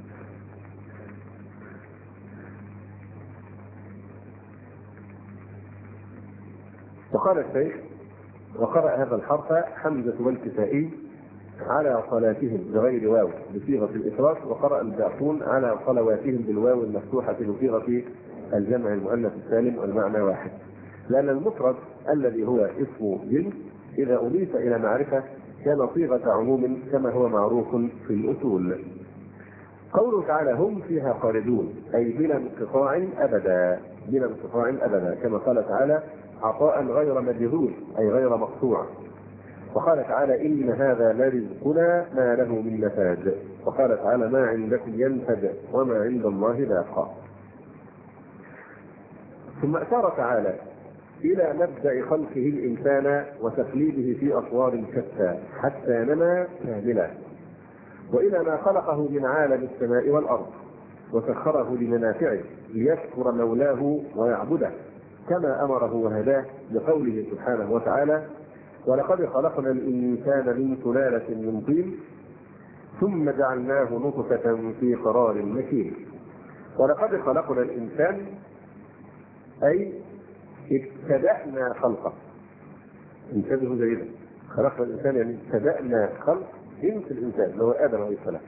وقال الشيخ: وقرأ هذا الحرف حمزة والكسائي على صلاتهم بغير واو بصيغة الإفراد، وقرأ الباقون على صلواتهم بالواو المفتوحة بصيغة الجمع المؤنث السالم والمعنى واحد، لأن المفرد الذي هو اسم جنس إذا أضيف إلى معرفة كان صيغة عموم كما هو معروف في الأصول. قوله تعالى: هم فيها خالدون، أي بلا انقطاع أبدا، بلا انقطاع أبدا، كما قال تعالى: عطاء غير مجذوذ، أي غير مقطوع. وقال تعالى: إن هذا لرزقنا ما له من نفاد. وقال تعالى: ما عندكم ينفد وما عند الله باق. ثم أشار تعالى إلى مبدأ خلقه الإنسان وتقليده في أطوار شتى حتى نما كاملا، وإلى ما خلقه من عالم السماء والأرض وسخره لمنافعه ليشكر مولاه ويعبده كما أمره وهداه بقوله سبحانه وتعالى: ولقد خلقنا الإنسان من سلالة من طين ثم جعلناه نطفة في قرار مكين. ولقد خلقنا الإنسان أي ابتدأنا خلقه. انتبهوا جيدا، خلقنا الإنسان يعني ابتدأنا خلق جنس الإنسان اللي هو آدم عليه السلام.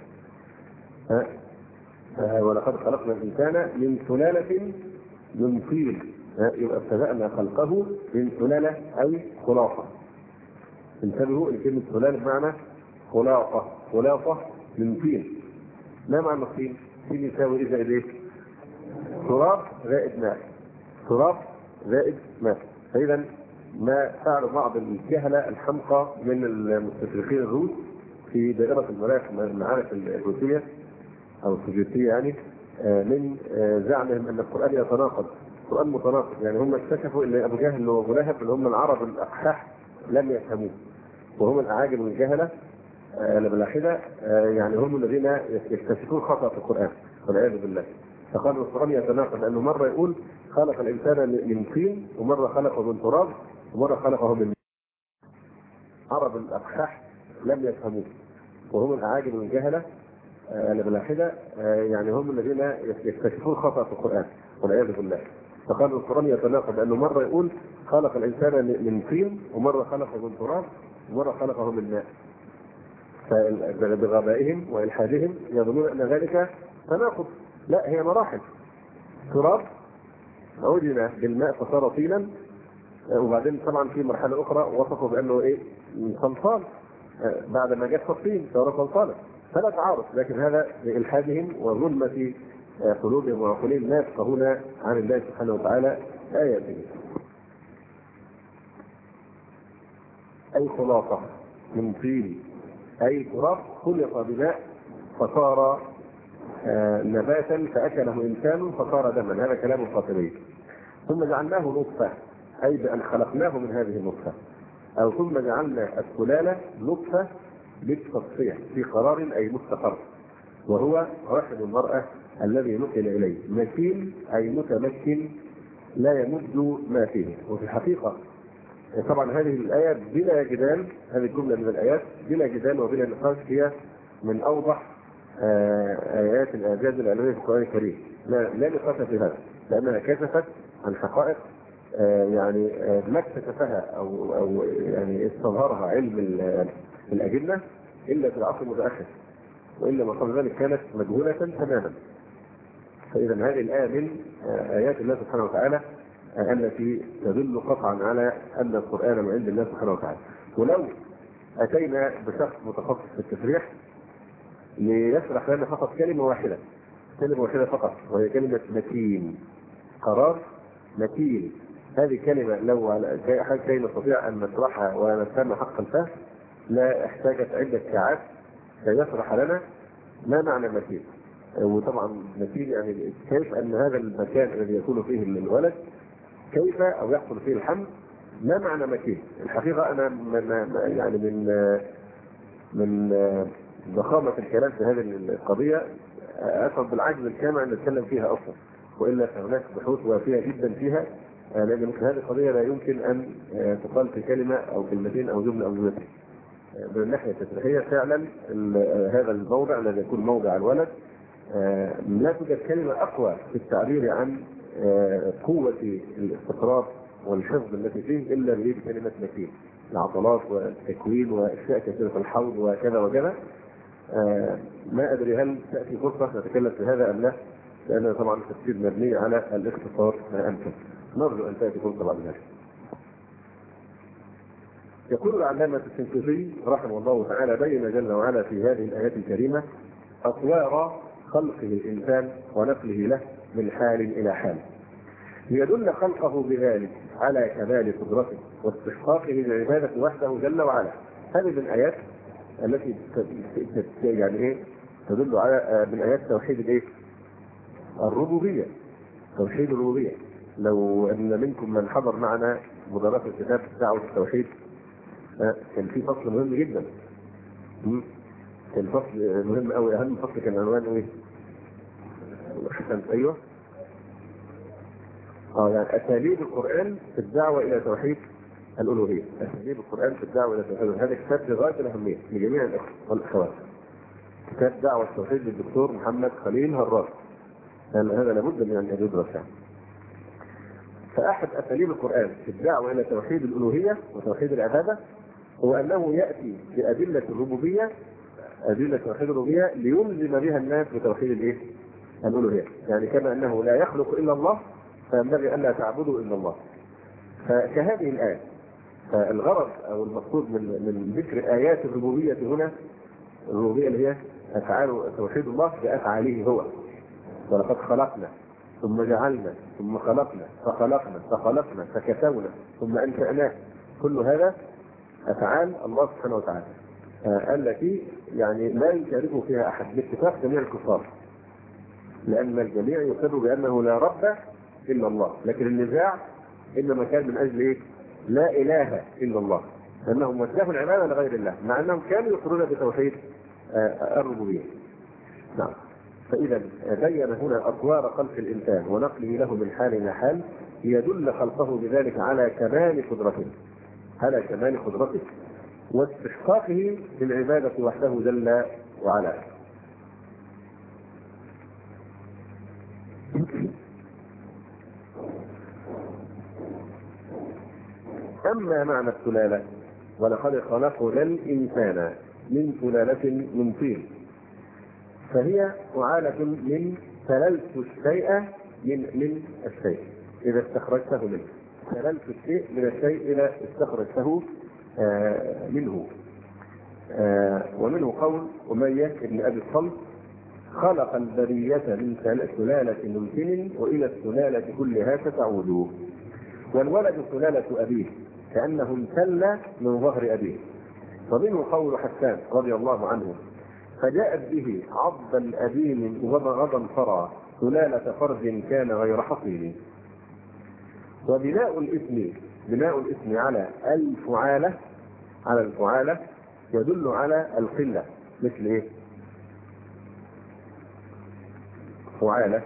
ولقد خلقنا الإنسان من سلالة من طين، يبقى ابتدأنا خلقه من سلالة أي خلاصة. انتبهوا ان كلمة سلالة بمعنى خلاصة من طين. ما معنى الطين؟ طين يساوي ايه زائد ايه؟ تراب زائد ماء. تراب زائد ماء. فإذا ما فعل بعض الجهلة الحمقى من المستشرقين الروس في دائرة المعارف الروسية أو السوفيتية يعني من زعمهم أن القرآن يتناقض. القرآن متناقض، يعني هم اكتشفوا أن أبو جهل وأبو لهب اللي هم العرب الأقحاح لم يفهموه، وهم الأعاجم الجهلة بالأحدة يعني هم الذين يكتشفون خطأ في القرآن والعياذ بالله. فقالوا القرآن يتناقض لأنه مرة يقول خلق الإنسان من طين، ومرة خلقه من تراب، ومرة خلقه من عرب الأقحاح لم يفهموه، وهم الأعاجم الجهلة بالأحدة يعني هم الذين يكتشفون خطأ في القرآن والعياذ بالله. فقالوا القرآن يتناقض لأنه مرة يقول خلق الإنسان من طين، ومرة خلقه من تراب، ومرة خلقه من ماء. فبغبائهم وإلحادهم يظنون أن ذلك تناقض. لا، هي مراحل. تراب عجن بالماء فصار طينا، وبعدين طبعا في مرحلة أخرى وصفوا بأنه إيه؟ صلصال، بعد ما جت الطين صار صلصالا. فلا تعارض، لكن هذا بإلحادهم وظلمة قلوبهم وعقولهم لا يفقهون عن الله سبحانه وتعالى آياته. أي خلاصة من طين أي تراب خلق بماء فصار نباتا فأكله إنسان فصار دما. هذا كلام القاطبي. ثم جعلناه نطفة أي بأن خلقناه من هذه النطفة، أو ثم جعلنا السلالة نطفة بالتصفية في قرار أي مستقر، وهو رحم المرأة الذي نقل إليه. مكين أي متمكن لا يمد ما فيه. وفي الحقيقة طبعا هذه الآية بلا جدال، هذه الجملة من الآيات بلا جدال وبلا نقاش هي من أوضح آيات الإعجاز العلمي في القرآن الكريم. لا نقاش في هذا، لأنها كشفت عن حقائق يعني ما اكتشفها أو يعني استظهرها علم الأجنة إلا في العصر المتأخر، وإلا ما قبل ذلك كانت مجهولة تماما. فإذا هذه الآية من آيات الله سبحانه وتعالى التي تدل قطعا على أن القرآن من عند الله سبحانه وتعالى. ولو أتينا بشخص متخصص في التشريح ليشرح لنا فقط كلمة واحدة فقط، وهي كلمة متين، قرار متين. هذه كلمة لو أحد كي نستطيع أن نشرحها ونفهمها حق الفهم لا احتاجت عدة ساعات كي يشرح لنا ما معنى متين. وطبعا متين يعني كيف أن هذا المكان الذي يكون فيه الولد كيف أو يحصل فيه الحمل، ما معنى متين. الحقيقة أنا يعني من ضخامة الكلام في هذه القضية أشعر بالعجز الكامل أن نتكلم فيها أصلا، وإلا فهناك بحوث وافية جدا فيها، لأن مثل هذه القضية لا يمكن أن تقال في كلمة أو كلمتين أو جملة أو جملتين. من الناحية التشريحية فعلا هذا الموضع الذي يكون موضع الولد لا توجد كلمة أقوى في التعبير عن قوة الاستقرار والحفظ التي فيه إلا بكلمة متين. العضلات والتكوين وأشياء كثيرة في الحوض وكذا وكذا. ما أدري هل تأتي فرصة نتكلم في هذا أم لا، لأن طبعا التفسير مبني على الاختصار ما أمكن. نرجو أن تأتي فرصة بعد ذلك. يقول العلامة الشنقيطي رحمه الله تعالى بين جل وعلا في هذه الآيات الكريمة أطوار خلقه الإنسان ونقله له من حال إلى حال، ليدل خلقه بذلك على كمال قدرته واستحقاقه للعبادة وحده جل وعلا. هذه من الآيات التي يعني إيه تدل على من آيات توحيد الإيه؟ الربوبية، توحيد الربوبية. لو ان منكم من حضر معنا مدرسه كتاب دعوه التوحيد، كان في فصل مهم جدا. كان فصل مهم قوي، اهم فصل كان عنوانه ايه؟ ايوه يعني اساليب القران في الدعوه الى توحيد الالوهيه. اساليب القران في الدعوه الى توحيد الالوهيه. هذا كتاب لغايه الاهميه لجميع الاخوه والاخوات. كتاب دعوه التوحيد للدكتور محمد خليل هراس. هذا لابد من ان يدرس يعني. فاحد اساليب القران في الدعوه الى توحيد الالوهيه وتوحيد العباده هو انه ياتي بادله الربوبيه، ادله توحيد الربوبيه ليلزم بها الناس بتوحيد الايه؟ الالوهيه. يعني كما انه لا يخلق الا الله فينبغي ان لا تعبدوا الا الله. فكهذه الايه، فالغرض او المقصود من ذكر ايات الربوبيه هنا، الربوبيه اللي هي افعال توحيد الله بافعاله هو. ولقد خلقنا ثم جعلنا ثم خلقنا فخلقنا فكسونا ثم انشأناه. كل هذا افعال الله سبحانه وتعالى التي يعني لا يشارك فيها احد باتفاق جميع الكفار، لان الجميع يقر بانه لا رب الا الله، لكن النزاع انما كان من اجل ايه؟ لا اله الا الله، لانهم وجهوا العباده لغير الله مع انهم كانوا يقرون بتوحيد الربوبيه. نعم. فاذا بين هنا اطوار خلق الانسان ونقله له من حال الى حال ليدل خلقه بذلك على كمال قدرته، على كمال قدرته واستحقاقه للعباده وحده جل وعلا. أما معنى السلالة، ولقد خلقنا الإنسان من سلالة من طين، فهي معالة من سللت الشيء من الشيء إذا استخرجته منه. سللت الشيء من الشيء إذا استخرجته منه. ومنه قول أمية بن أبي الصلت: خلق البرية من سلالة من طين وإلى السلالة كلها ستعود. والولد سلالة أبيه كأنه انسل من ظهر أبيه. ومنه قول حسان رضي الله عنه: فجاءت به عض الأديم غضا فرى سلالة فرد كان غير حصين. وبناء الاسم على الفعالة يدل على القلة. مثل ايه؟ فعالة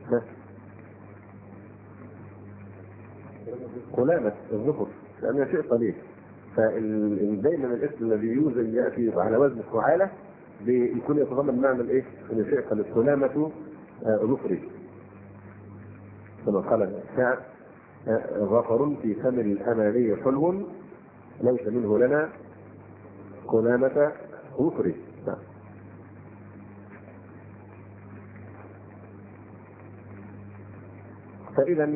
قلامة الذكر لأنها شيء قليل، فدايما الاسم الذي يوزن يأتي على وزن فعالة بيكون يتضمن معنى الايه؟ ان شيء قليل. قلامة ذكري كما قال الشاعر: ظفر في ثمر الأماني حلو ليس منه لنا قلامة ذكري. فإذا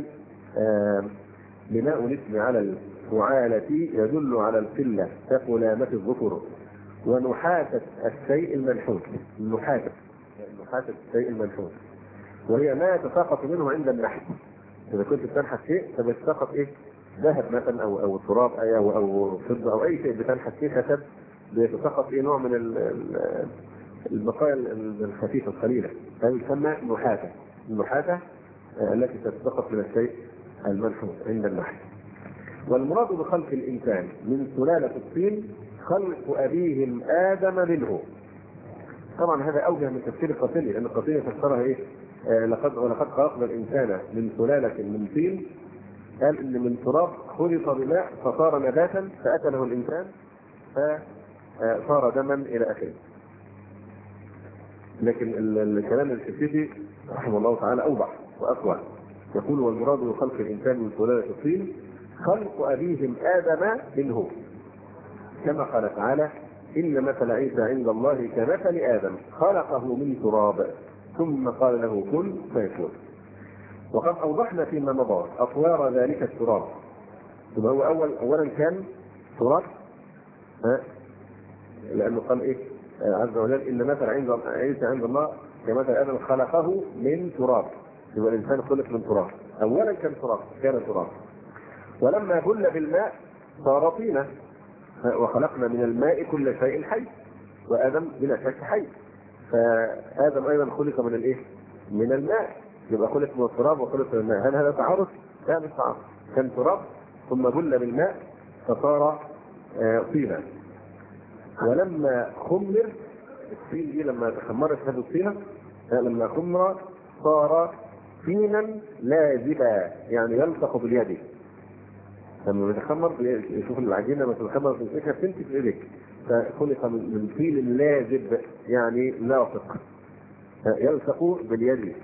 بناء الاسم على الفعالة يدل على القلة كقلامة الظفر ونحاسة الشيء المنحوت. نحاسة الشيء المنحوت وهي ما يتساقط منه عند النحت. إذا كنت بتنحت شيء فبيتساقط إيه؟ ذهب مثلا أو تراب أو فضة أو أي شيء بتنحت فيه خشب، بيتساقط إيه؟ نوع من البقايا الخفيفة القليلة، هذه تسمى نحاسة. النحاسة التي تتساقط من الشيء المنحوت عند النحت. والمراد بخلق الإنسان من سلالة الطين خلق أبيهم آدم منه. طبعا هذا أوجه من تفسير القصير، لأن القصير فسرها إيه؟ ولقد خلقنا الإنسان من سلالة من طين، قال إن من تراب خلق بماء فصار نباتا فأكله الإنسان فصار دما إلى آخره. لكن الكلام الشفيفي رحمه الله تعالى أوضح وأقوى، يقول: والمراد بخلق الإنسان من سلالة الطين خلق أبيهم آدم منه، كما قال تعالى: إن مثل عيسى عند الله كمثل آدم خلقه من تراب ثم قال له كن فيكون. وقد أوضحنا فيما مضى أطوار ذلك التراب. ثم هو أولا كان تراب، لأنه قال إيه عز وجل: إن مثل عيسى عند الله كمثل آدم خلقه من تراب. يبقى الإنسان خلق من تراب. أولا كان تراب، ولما بل بالماء صار طينا، وخلقنا من الماء كل شيء حي، وآدم بلا شك حي، فآدم أيضا خلق من الإيه؟ من الماء. يبقى خلق من التراب وخلق من الماء. هل هذا تعارض؟ لا مش عصر، كان تراب ثم بل بالماء فصار طينا. ولما خمر الطين دي لما تخمرت هذه الطينه لما خمر صار طينا لازبا يعني يلصق باليد. لما بتخمر يشوف العجينه لما تتخمر في الفكره تمسك في ايدك، فخلق من طين لازب يعني لاصق يلصق باليد.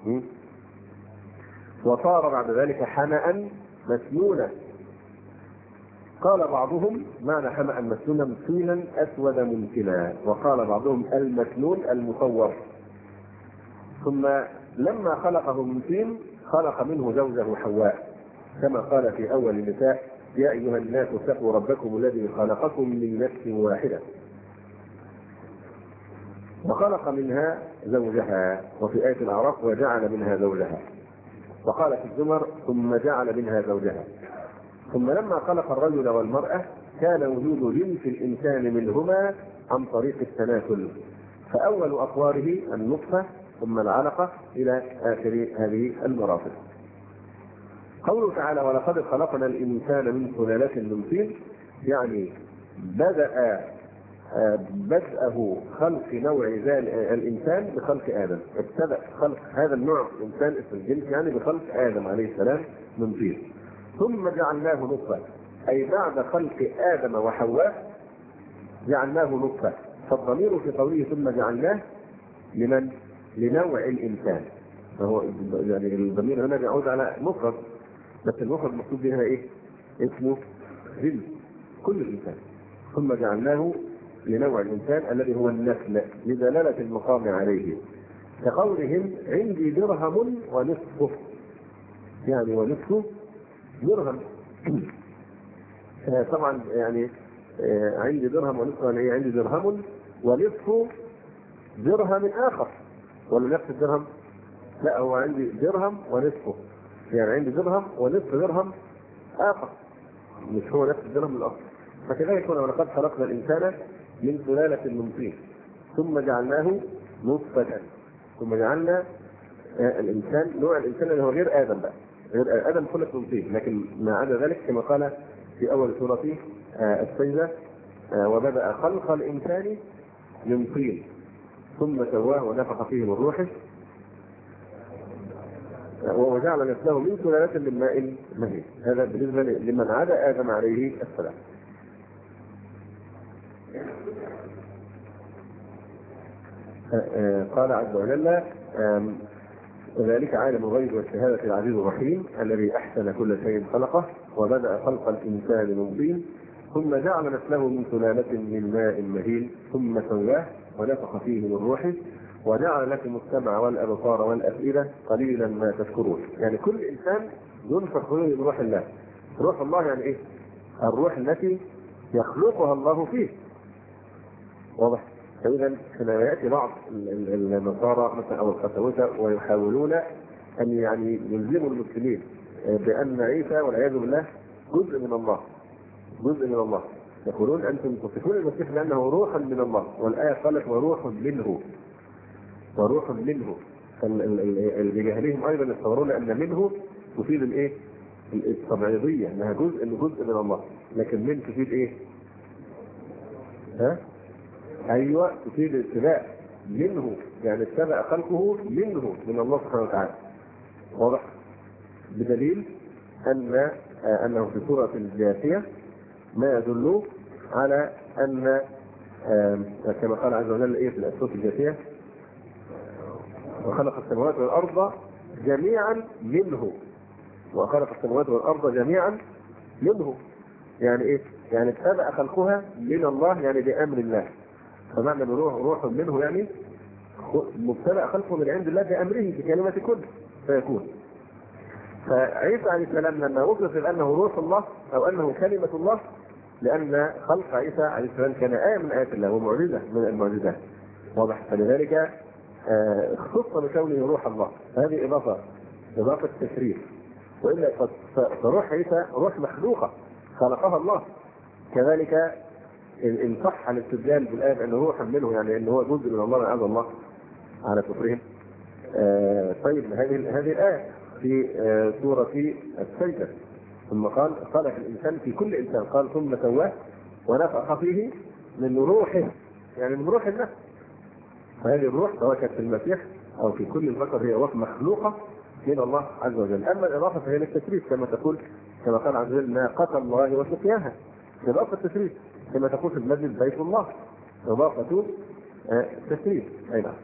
وصار بعد ذلك حمأ مسنونا. قال بعضهم معنى حمأ مسنونا طينا اسود منتنا، وقال بعضهم المسنون المصور. ثم لما خلقه من طين خلق منه زوجه حواء، كما قال في اول النساء: يا ايها الناس اتقوا ربكم الذي خلقكم من نفس واحده وخلق منها زوجها. وفي آية الأعراف: وجعل منها زوجها. وقال في الزمر: ثم جعل منها زوجها. ثم لما خلق الرجل والمرأة كان وجود جنس الإنسان منهما عن طريق التناسل، فأول أطواره النطفة ثم العلقة إلى آخر هذه المراتب. قوله تعالى: ولقد خلقنا الإنسان من سلالة من طين، يعني بدأه خلق نوع الإنسان بخلق آدم. ابتدأ خلق هذا النوع الإنسان اسم الجنس يعني بخلق آدم عليه السلام من طين. ثم جعلناه نطفة، أي بعد خلق آدم وحواء جعلناه نطفة. فالضمير في قوله ثم جعلناه لمن؟ لنوع الإنسان. فهو يعني الضمير هنا بيعود على مفرد، بس المفرد مكتوب بها إيه؟ اسمه جنس كل الإنسان. ثم جعلناه لنوع الإنسان الذي هو النسل لدلالة المقام عليه، كقولهم: عندي درهم ونصفه، يعني ونصفه درهم. طبعا يعني عندي درهم ونصفه يعني عندي درهم ونصفه درهم آخر، ولا نفس الدرهم؟ لا، هو عندي درهم ونصفه، يعني عندي درهم ونصف درهم آخر، مش هو نفس الدرهم الأصل. فكذلك هنا: ولقد خلقنا الإنسان من سلالة من طين ثم جعلناه نطفة. ثم جعلنا الإنسان نوع الإنسان اللي هو غير آدم بقى، غير آدم خلق من طين، لكن ما عدا ذلك كما قال في أول سورة السجدة: وبدأ خلق الإنسان من طين ثم سواه ونفخ فيه من روحه وجعل نسله من سلالة من ماء مهين. هذا بالنسبة لمن عدا آدم عليه السلام. قال عز وجل: وذلك عالم الغيب والشهادة العزيز الرحيم الذي أحسن كل شيء خلقه وبدأ خلق الإنسان من طين ثم جعل نسله من سلالة من ماء مهين ثم سواه ونفخ فيه من روحه وجعل لكم السمع والأبصار والأفئدة قليلا ما تشكرون. يعني كل إنسان ينفخ فيه من روح الله. روح الله يعني إيه؟ الروح التي يخلقها الله فيه. واضح؟ فإذا حينما يأتي بعض النصارى مثلا أو القساوسة ويحاولون أن يعني يلزموا المسلمين بأن عيسى والعياذ بالله جزء من الله، جزء من الله، يقولون أنتم تصفون المسيح بأنه روحا من الله، والآية قالت: وروح منه، وروح منه. بجهلهم أيضا يتصورون أن منه تفيد الإيه؟ التبعيضية، أنها جزء من الله، لكن من تفيد إيه؟ ها؟ أيوة، تفيد الاتباع منه، يعني اتبع خلقه منه من الله سبحانه وتعالى. واضح؟ بدليل أنه في سورة الجاثية ما يدل على أن كما قال عز وجل إيه في سورة الجاثية: وخلق السماوات والأرض جميعا منه، وخلق السماوات والأرض جميعا منه. يعني إيه؟ يعني اتبع خلقها من الله، يعني بأمر الله. فمعنى روح منه يعني مبتدأ خلقه من عند الله بأمره بكلمة كن فيكون. فعيسى عليه السلام لما وصف بأنه روح الله أو أنه كلمة الله، لأن خلق عيسى عليه السلام كان آية من آيات الله ومعجزة من المعجزات. واضح؟ فلذلك اختص بكونه روح الله. هذه إضافة تشريف، وإلا فروح عيسى روح مخلوقة خلقها الله. كذلك إن صح الاستدلال بالآية أنه روح منه، يعني أنه هو جزء من الله، معاذ الله على كفرهم. طيب هذه الآية في سورة السجدة. ثم قال خلق الإنسان في كل إنسان، قال ثم سواه ونفخ فيه من روحه، يعني من روح النفس. فهذه الروح سواء كانت في المسيح أو في كل البشر هي روح مخلوقة من الله عز وجل. أما الإضافة فهي للتشريف كما قال عز وجل ناقة الله وسقياها، إضافة التشريف كما تقول في المسجد بيت الله، إضافة تشريف. أي نعم.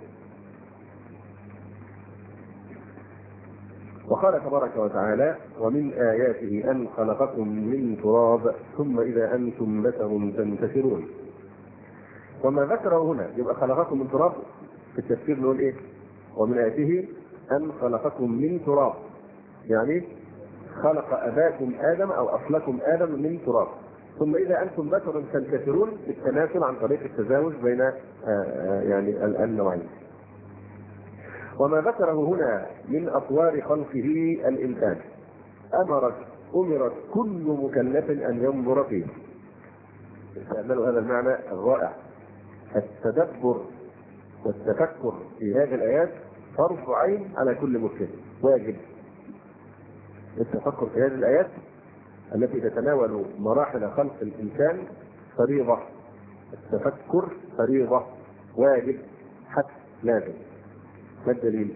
وقال تبارك وتعالى ومن آياته أن خلقكم من تراب ثم إذا أنتم بشر تنتشرون. وما ذكره هنا يبقى خلقكم من تراب، في التفسير نقول إيه؟ ومن آياته أن خلقكم من تراب، يعني خلق أباكم آدم أو أصلكم آدم من تراب، ثم إذا أنتم بشر تنتشرون بالتناسل عن طريق التزاوج بين يعني النوعين. وما ذكره هنا من أطوار خلقه الإنسان أمرت كل مكلف أن ينظر فيه. استعملوا هذا المعنى الرائع. التدبر والتفكر في هذه الآيات فرض عين على كل مسلم، واجب. التفكر في هذه الآيات التي تتناول مراحل خلق الإنسان فريضة، التفكر فريضة واجب حتى لازم. ما الدليل؟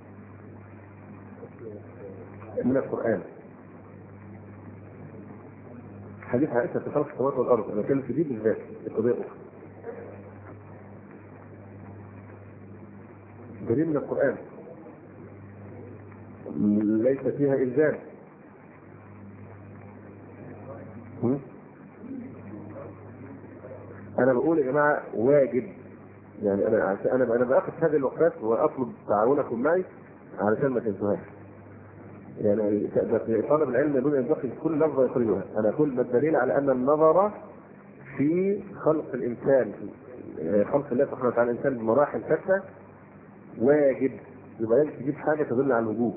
من القرآن. حديث عائشة في خلق السماوات والأرض، أنا كان في دي بالذات القضية أخرى. دليل من القرآن ليس فيها إلزام. أنا بقول يا جماعة واجب، يعني أنا بأخذ هذه الوقفات وأطلب تعاونكم معي علشان ما تنسوهاش. يعني طالب العلم يقول أن يدخل كل لفظة يخرجها. أنا أقول الدليل على أن النظر في خلق الإنسان، خلق الله سبحانه وتعالى الإنسان بمراحل شتى واجب. يبقى لازم تجيب حاجة تدل على الوجوب.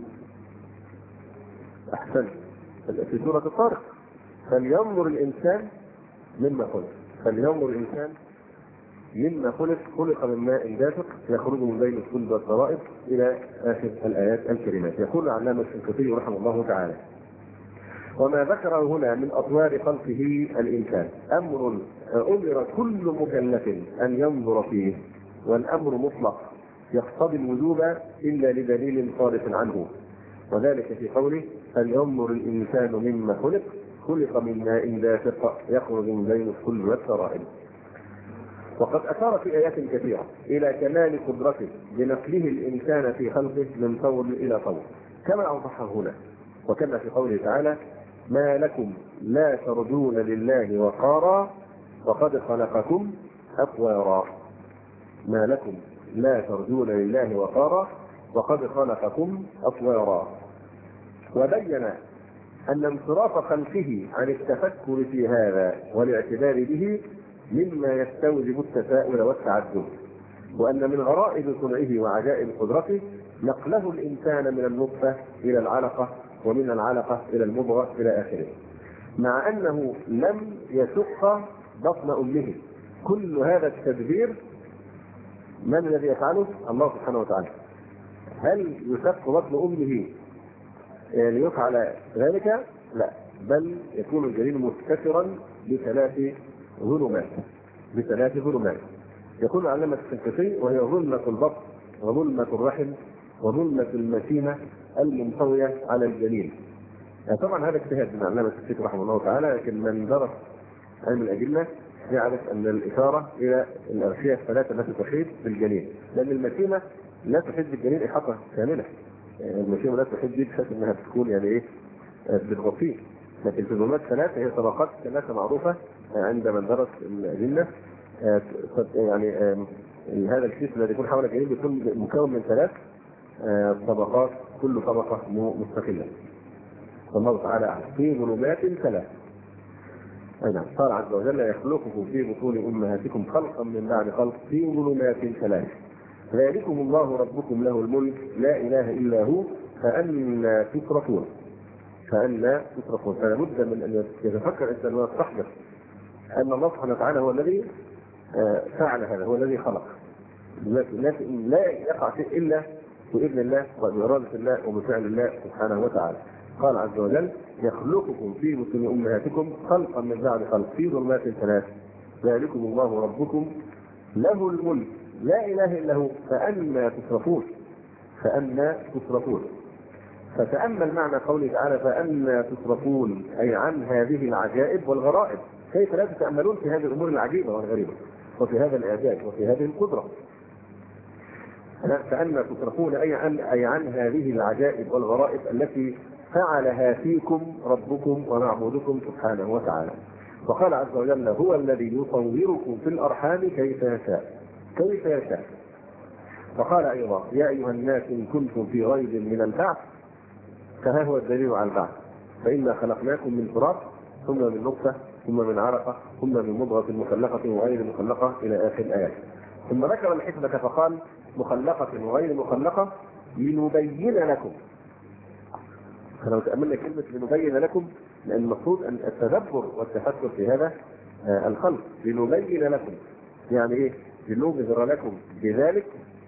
أحسن. في سورة الطارق فلينظر الإنسان مما خلق، فلينظر الإنسان مما خلق من ماء دافق يخرج من بين الصلب والترائب إلى آخر الآيات الكريمات. يقول العلامة الشنقيطي رحمه الله تعالى وما ذكره هنا من أطوار خلقه الإنسان أمر كل مكلف أن ينظر فيه، والأمر مطلق يقتضي الوجوب إلا لدليل صارف عنه، وذلك في قوله فلينظر الإنسان مما خلق من ماء دافق يخرج من بين الصلب والترائب. وقد أشار في آيات كثيرة إلى كمال قدرته بنقله الإنسان في خلقه من طور إلى طور كما أوضحه هنا، وكما في قوله تعالى ما لكم لا ترجون لله وقارا وقد خلقكم أطوارا. ما لكم لا ترجون لله وقارا وقد خلقكم أطوارا. وبين أن انصراف خلقه عن التفكر في هذا والاعتبار به مما يستوجب التساؤل والتعجب، وأن من غرائب صنعه وعجائب قدرته نقله الإنسان من النطفة إلى العلقة ومن العلقة إلى المضغة إلى آخره، مع أنه لم يشق بطن أمه. كل هذا التدبير من الذي يفعله؟ الله سبحانه وتعالى. هل يشق بطن أمه ليفعل ذلك؟ لا، بل يكون الجنين مستترا بثلاث ظلمات. يقول العلامة الشنقيطي وهي ظلمة البطن وظلمة الرحم وظلمة المثينة المنطوية على الجنين. يعني طبعا هذا اجتهاد من العلامة الشنقيطي رحمه الله تعالى، لكن من درس علم الأجنة يعرف أن الإشارة إلى الأغشية الثلاثة التي تحيط بالجنين، لأن المثينة لا تحيط بالجنين إحاطة كاملة. المثينة لا تحيط به بحيث أنها تكون يعني إيه بتغطيه، لكن في الظلمات ثلاثة هي طبقات ثلاثة معروفة عند من درس الأجنة. يعني هذا الكيس الذي يكون حول الجنين بيكون مكون من ثلاث طبقات، كل طبقة مستقلة. والله تعالى أعلم. في ظلمات ثلاث. أي نعم. قال عز وجل يخلقكم في بطون أمهاتكم خلقا من بعد خلق في ظلمات ثلاث ذلكم الله ربكم له الملك لا إله إلا هو فأنا تصرفون. فلا بد من أن يتفكر الإنسان ويستحضر أن الله سبحانه وتعالى هو الذي فعل هذا، هو الذي خلق. لكن لا يقع شيء إلا بإذن الله وبإرادة الله وبفعل الله سبحانه وتعالى. قال عز وجل: يخلقكم في بطون أمهاتكم خلقا من بعد خلق في ظلمات ثلاث ذلكم الله ربكم له الملك لا إله إلا هو فأنى تصرفون. فأنى تصرفون. فتأمل معنى قوله تعالى: فأنى تصرفون، أي عن هذه العجائب والغرائب. كيف لا تتأملون في هذه الأمور العجيبة والغريبة وفي هذا الإعجاز وفي هذه القدرة؟ فأنى تصرفون أي عن هذه العجائب والغرائب التي فعلها فيكم ربكم ومعبودكم سبحانه وتعالى. وقال عز وجل: هو الذي يصوركم في الأرحام كيف يشاء. كيف يشاء. وقال أيضا: يا أيها الناس إن كنتم في ريب من البعث فها هو الدليل على البعث، فإنا خلقناكم من تراب ثم من نطفة ثم من علقة ثم من مضغة مخلقة وغير مخلقة إلى آخر الآيات. ثم ذكر الحكمة فقال: مخلقة وغير مخلقة لنبين لكم. فلو تأملنا كلمة لنبين لكم، لأن المفروض أن التدبر والتفكر في هذا الخلق. لنبين لكم يعني إيه؟ لنظهر لكم بذلك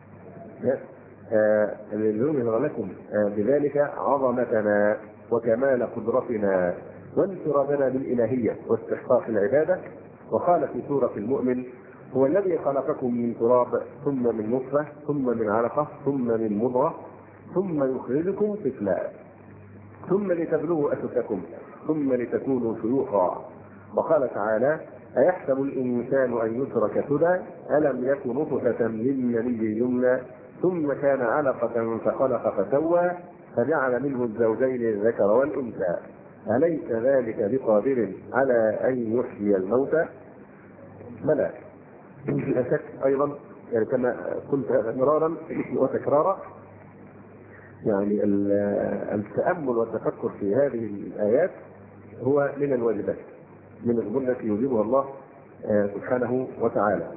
لنظهر لكم بذلك عظمتنا وكمال قدرتنا وانفرادنا بالإلهية واستحقاق العبادة. وقال في سورة المؤمن: هو الذي خلقكم من تراب ثم من نطفة ثم من علقة ثم من مضغة ثم يخرجكم طفلا ثم لتبلغوا أشدكم ثم لتكونوا شيوخا. وقال تعالى: أيحسب الإنسان أن يترك سدى ألم يكن نطفة من مني يمنى ثم كان علقة فخلق فسوى فجعل منه الزوجين الذكر والأنثى أليس ذلك بقادر على أن يحيي الموتى؟ بلى. لا شك أيضا يعني كما قلت مرارا وتكرارا، يعني التأمل والتفكر في هذه الآيات هو من الواجبات، من الأمور التي يوجبها الله سبحانه وتعالى.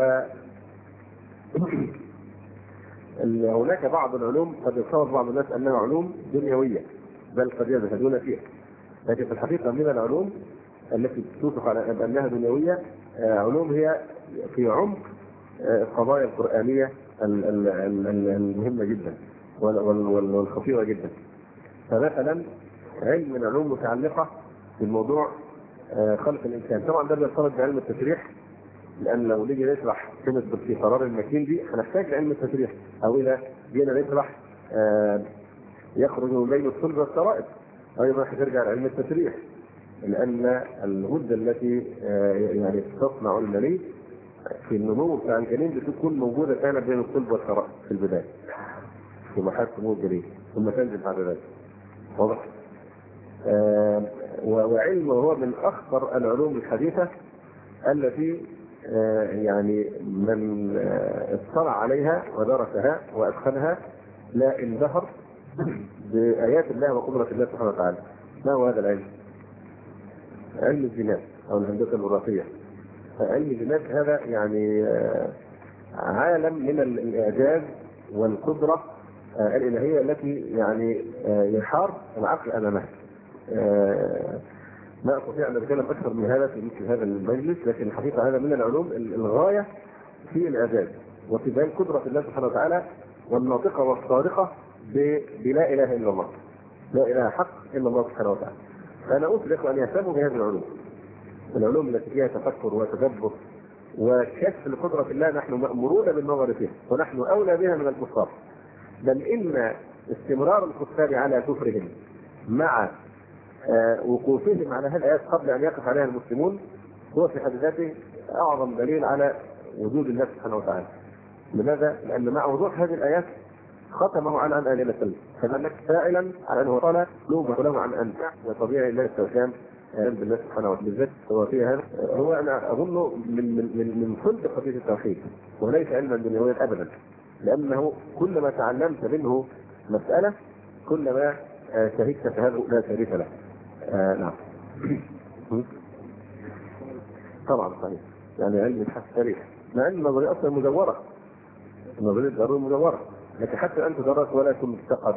هناك بعض العلوم قد يتصور بعض الناس أنها علوم دنيوية بل قد يزهدون فيها، لكن في الحقيقة من العلوم التي توصف على أنها دنيوية علوم هي في عمق القضايا القرآنية المهمة جدا والخطيرة جدا. فمثلا علم من العلوم متعلقة بالموضوع خلق الإنسان، طبعا ده بيرتبط بعلم التشريح، لأن لو نيجي نشرح كلمة في قرار المكين دي هنحتاج علم التشريح، أو إذا جينا نشرح يخرج من بين الصلب والسرائر أيضا هترجع لعلم التشريح، لأن الغدة التي يعني تصنع المني في النمو بتاع الجنين بتكون موجودة فعلا بين الصلب والسرائر في البداية في مرحلة نمو الجنين ثم تنزل بعد ذلك. واضح؟ وعلم هو من أخطر العلوم الحديثة التي يعني من اطلع عليها ودرسها وأدخلها لا انبهر بآيات الله وقدرة الله سبحانه وتعالى. ما هو هذا العلم؟ علم الجينات أو الهندسة الوراثية. علم الجينات هذا يعني عالم من الإعجاز والقدرة الإلهية التي يعني يحار العقل أمامها. ما أستطيع أن أتكلم أكثر من هذا في مثل هذا المجلس، لكن الحقيقة هذا من العلوم الغاية في الإعجاز وفي بيان قدرة الله سبحانه وتعالى والناطقة والصادقة بلا إله إلا الله، لا إله حق إلا الله سبحانه وتعالى. فأنا أطلق أن يهتموا بهذه العلوم التي فيها تفكر وتدبر وكشف لقدرة الله. نحن مأمورون بالنظر فيها ونحن أولى بها من الكفار، بل إن استمرار الكفار على كفرهم مع وقوفهم على هذه الآيات قبل أن يقف عليها المسلمون هو في حد ذاته أعظم دليل على وجود الله سبحانه وتعالى. لماذا؟ لأن مع وضوح هذه الآيات ختمه على أن آلهة السلم، فذلك فاعلا على أنه قال لوبه له عن أن وطبيعي الله التوسام بالله سبحانه وتعالى بالذات. هو فيها هذا هو أنا أظنه من صلب قضية التوحيد وليس علما دنيويا أبدا، لأنه كلما تعلمت منه مسألة كلما شهدت فهذا لا شريك له. نعم. طبعا صحيح، يعني علم الحس تاريخ، مع ان النظريه اصلا مزوره، النظريه ضروري مزوره، لكن حتى ان تدرس ولا تنتقد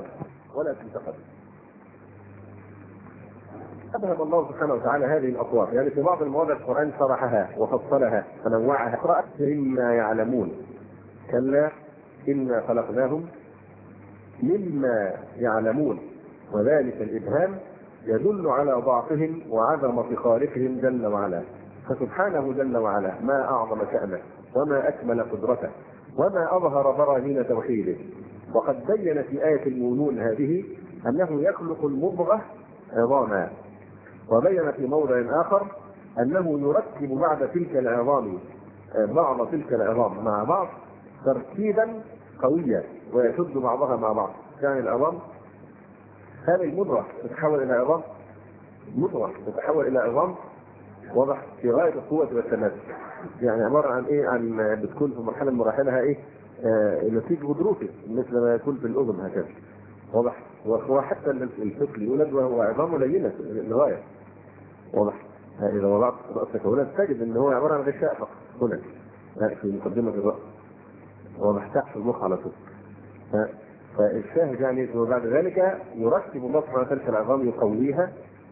أبهم الله سبحانه وتعالى هذه الأطوار. يعني في بعض المواضع القرآن شرحها وفصلها فنوعها. قرأت مما يعلمون كلا إنا خلقناهم مما يعلمون، وذلك الإبهام يدل على ضعفهم وعظمة خالقهم جل وعلا. فسبحانه جل وعلا ما أعظم شأنه وما أكمل قدرته وما أظهر براهين توحيده. وقد بين في آية المؤمنون هذه أنه يخلق المضغة عظاما، وبين في موضع آخر أنه يركب بعد تلك العظام بعض تلك العظام مع بعض تركيبا قويا ويشد بعضها مع بعض. يعني العظام هذه المضغة تتحول إلى عظام، مضغة تتحول إلى عظام واضح في غاية القوة والتماسك. يعني عبارة عن إيه؟ عن بتكون في مرحلة من مراحلها إيه؟ نسيج غضروفي مثل ما يكون في الأذن هكذا واضح. وحتى الطفل يولد وهو عظامه لينة للغاية واضح. إذا وضعت رأسك هنا تجد أن هو عبارة عن غشاء فقط هنا في مقدمة الرأس واضح تحت المخ على طول. فالشاهد يعني وبعد ذلك يركب الله سبحانه وتعالى العظام يقويها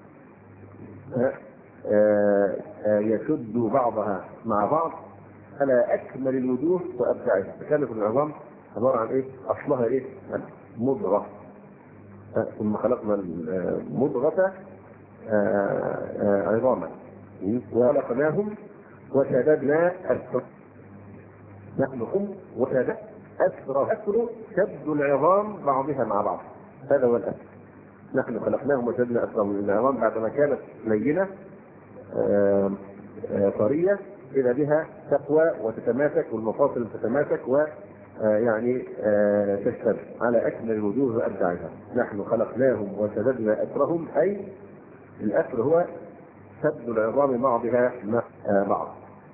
يشد بعضها مع بعض على اكمل الوجوه وابدعها. فكانت العظام عباره عن ايه؟ اصلها ايه؟ مضغه. ثم خلقنا المضغه عظاما وخلقناهم وشددنا اسرا. نخلقهم وشددنا اسرا شد العظام بعضها مع بعض. هذا هو الاسر. نحن خلقناهم وشددنا اسرا من العظام بعدما كانت لينه طريه اذا بها تقوى وتتماسك والمفاصل تتماسك ويعني تشتد على اكمل الوجوه وابدعها. نحن خلقناهم وشددنا اسرهم، اي الاسر هو شد العظام بعضها مع بعض.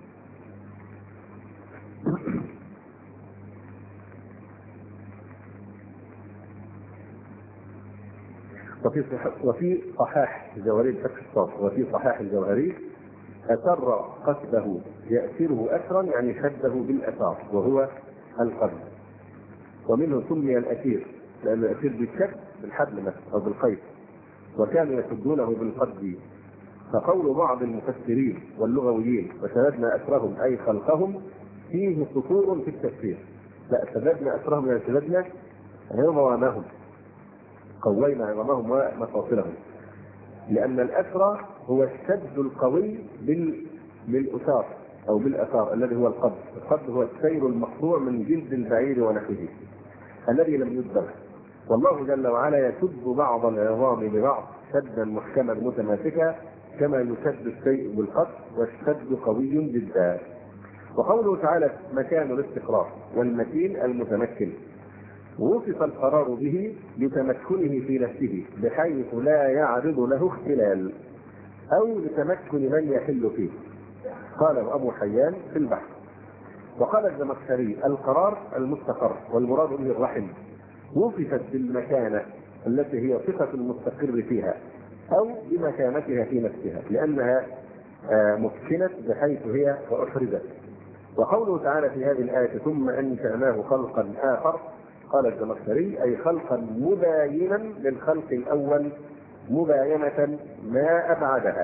وفي صحاح الجوهري بفتح الصاد وفي صحاح الجوهري أسر قصده يأسره أسرا يعني شده بالأثار وهو القلب. ومنه سمي الأسير لأن الأسير بالشد بالحبل مثلا أو بالقيد، وكانوا يشدونه بالقد. فقول بعض المفسرين واللغويين وشددنا أسرهم أي خلقهم فيه سطور في التفسير. لا، شددنا أسرهم يعني شددنا عظامهم، قوينا عظامهم ومفاصلهم، لأن الأسرى هو الشد القوي بالأثار أو بالأثار الذي هو القبض. القبض هو السير المقطوع من جلد البعير ونحوه الذي لم يدبغ. والله جل وعلا يشد بعض العظام ببعض شدا محكما متماسكا كما يشد الشيء بالقبض والشد قوي جدا. وقوله تعالى مكان الاستقرار والمتين المتمكن، وصف القرار به لتمكنه في نفسه بحيث لا يعرض له اختلال أو لتمكن من يحل فيه. قال أبو حيان في البحث. وقال الزمخشري القرار المستقر والمراد به الرحم، وصفت بالمكانة التي هي صفة المستقر فيها أو بمكانتها في نفسها لأنها مكنت بحيث هي وأفردت. وقوله تعالى في هذه الآية ثم أنشأناه خلقا آخر، قال الزمخشري أي خلقا مباينا للخلق الأول مباينة ما أبعدها.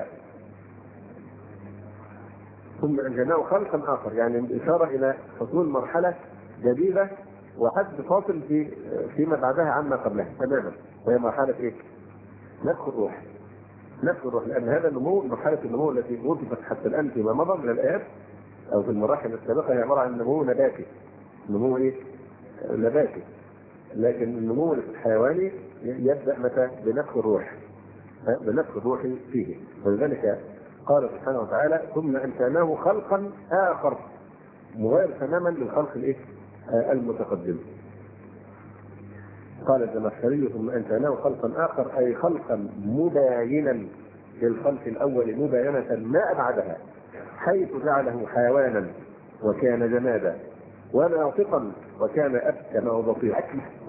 ثم أنشأناه خلقا آخر يعني الإشارة إلى حصول مرحلة جديدة وحد فاصل فيما بعدها عما قبلها تماما، وهي مرحلة إيه؟ نفخ الروح. نفخ الروح، لأن هذا النمو مرحلة النمو التي وصفت حتى الآن فيما مضى من الآيات أو في المراحل السابقة هي عبارة عن نمو نباتي. نمو إيه؟ نباتي. لكن النمو الحيواني يبدأ متى؟ بنفخ الروح. بنفخ الروح فيه. ولذلك قال سبحانه وتعالى ثم أنشأناه خلقا آخر مغاير تماما للخلق الإيه؟ المتقدم. قال الزمخشري ثم أنشأناه خلقا آخر أي خلقا مباينا للخلق الأول مباينة ما أبعدها، حيث جعله حيوانا وكان جمادا وناطقا وكان أبكم وبطيئا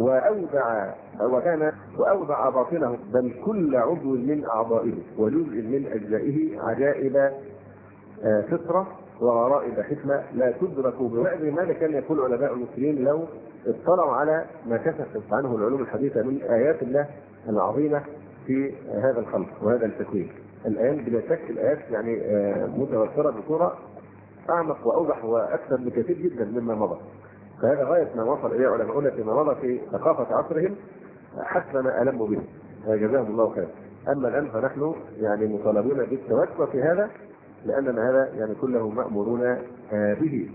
وأودع باطنه بل كل عضو من أعضائه وجزء من أجزائه عجائب فطرة وغرائب حكمة لا تدرك بوعد. ماذا كان يقول علماء المسلمين لو اطلعوا على ما كشفت عنه العلوم الحديثة من آيات الله العظيمة في هذا الخلق وهذا التكوين. الآن بلا شك الآيات يعني متوفرة بصورة أعمق وأوضح وأكثر بكثير جدا مما مضى. فهذا غاية ما وصل إليه علماؤنا فيما مضى في ثقافة عصرهم حسب ما ألموا به، جزاهم الله خيرا. أما الآن فنحن يعني مطالبون بالتوسع في هذا، لأننا هذا يعني كله مأمورون به.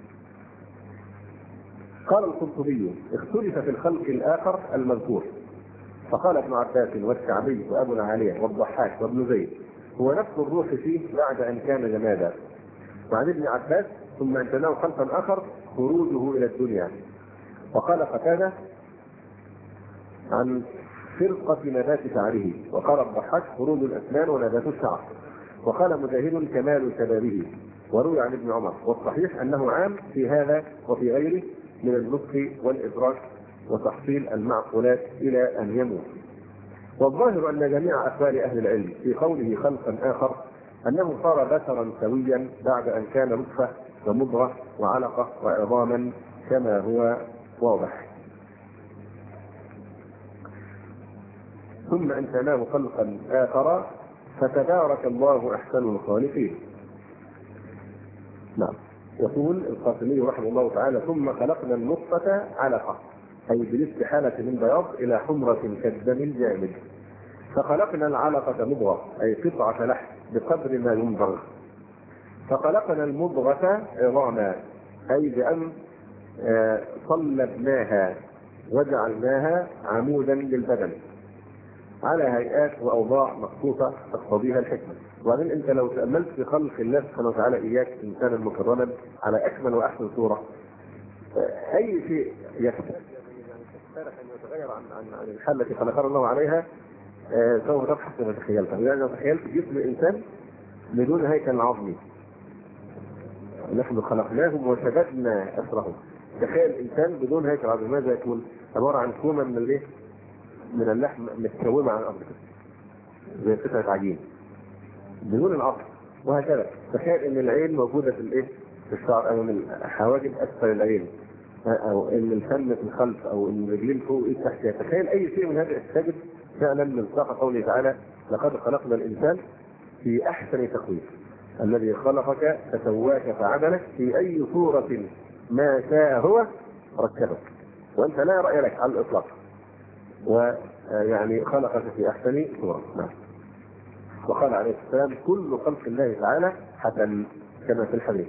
قال القرطبي: اختلف في الخلق الآخر المذكور، فقال ابن عباس والشعبي وأبو العالية والضحاك وابن زيد: هو نفس الروح فيه بعد أن كان جمادا. وعن ابن عباس: ثم انتناه خلقا آخر خروجه إلى الدنيا. وقال قتادة: عن فرقة نبات شعره. وقال الضحاك: خروج الأسنان ونبات الشعر. وقال مجاهد: كمال شبابه. وروي عن ابن عمر. والصحيح أنه عام في هذا وفي غيره من النطق والإدراك وتحصيل المعقولات إلى أن يموت. والظاهر أن جميع أقوال أهل العلم في قوله خلقا آخر أنه صار بشرا سويا بعد أن كان نطفة ومضغة وعلقة وعظاما كما هو واضح. ثم انتناه خلقا آخر فتبارك الله أحسن الخالقين. نعم. يقول القاسمي رحمه الله تعالى: ثم خلقنا النطفة علقة، أي بالاستحالة من بياض إلى حمرة كالدم الجامد. فخلقنا العلقة مضغة، أي قطعة لحم بقدر ما ينبغ. فخلقنا المضغة عظاما، أي بأن صلبناها وجعلناها عمودا للبدن على هيئات وأوضاع مخصوصة تقتضيها الحكمة. وبعدين أنت لو تأملت في خلق الله سبحانه وتعالى إياك إنسانا مكرما على أكمل وأحسن صورة، أي شيء يحتاج أن يتغير عن الحالة التي خلقنا الله عليها سوف تبحث كما تخيلتها. يعني لو تخيلت جسم الإنسان بدون هيكل عظمي، نحن خلقناهم وشددنا أسرهم. تخيل الإنسان بدون هيكل عظمي، ماذا يكون؟ عبارة عن كومة من الايه؟ من اللحم متكومة عن الأرض زي قطعة عجين بدون العظم. وهكذا تخيل ان العين موجودة في الايه؟ في الشعر، او من حواجب اسفل العين، او ان الفم في الخلف، او ان الرجلين فوق ايه تحتها. تخيل اي شيء من هذا تجد فعلا من صدق قوله تعالى: لقد خلقنا الانسان في احسن تقويم. الذي خلقك فسواك فعدلك في اي صورة ما شاء هو ركبك، وانت لا رأي لك على الاطلاق، ويعني خلقك في احسن صورة. نعم. وقال عليه السلام: كل خلق الله تعالى حسن كما في الحديث.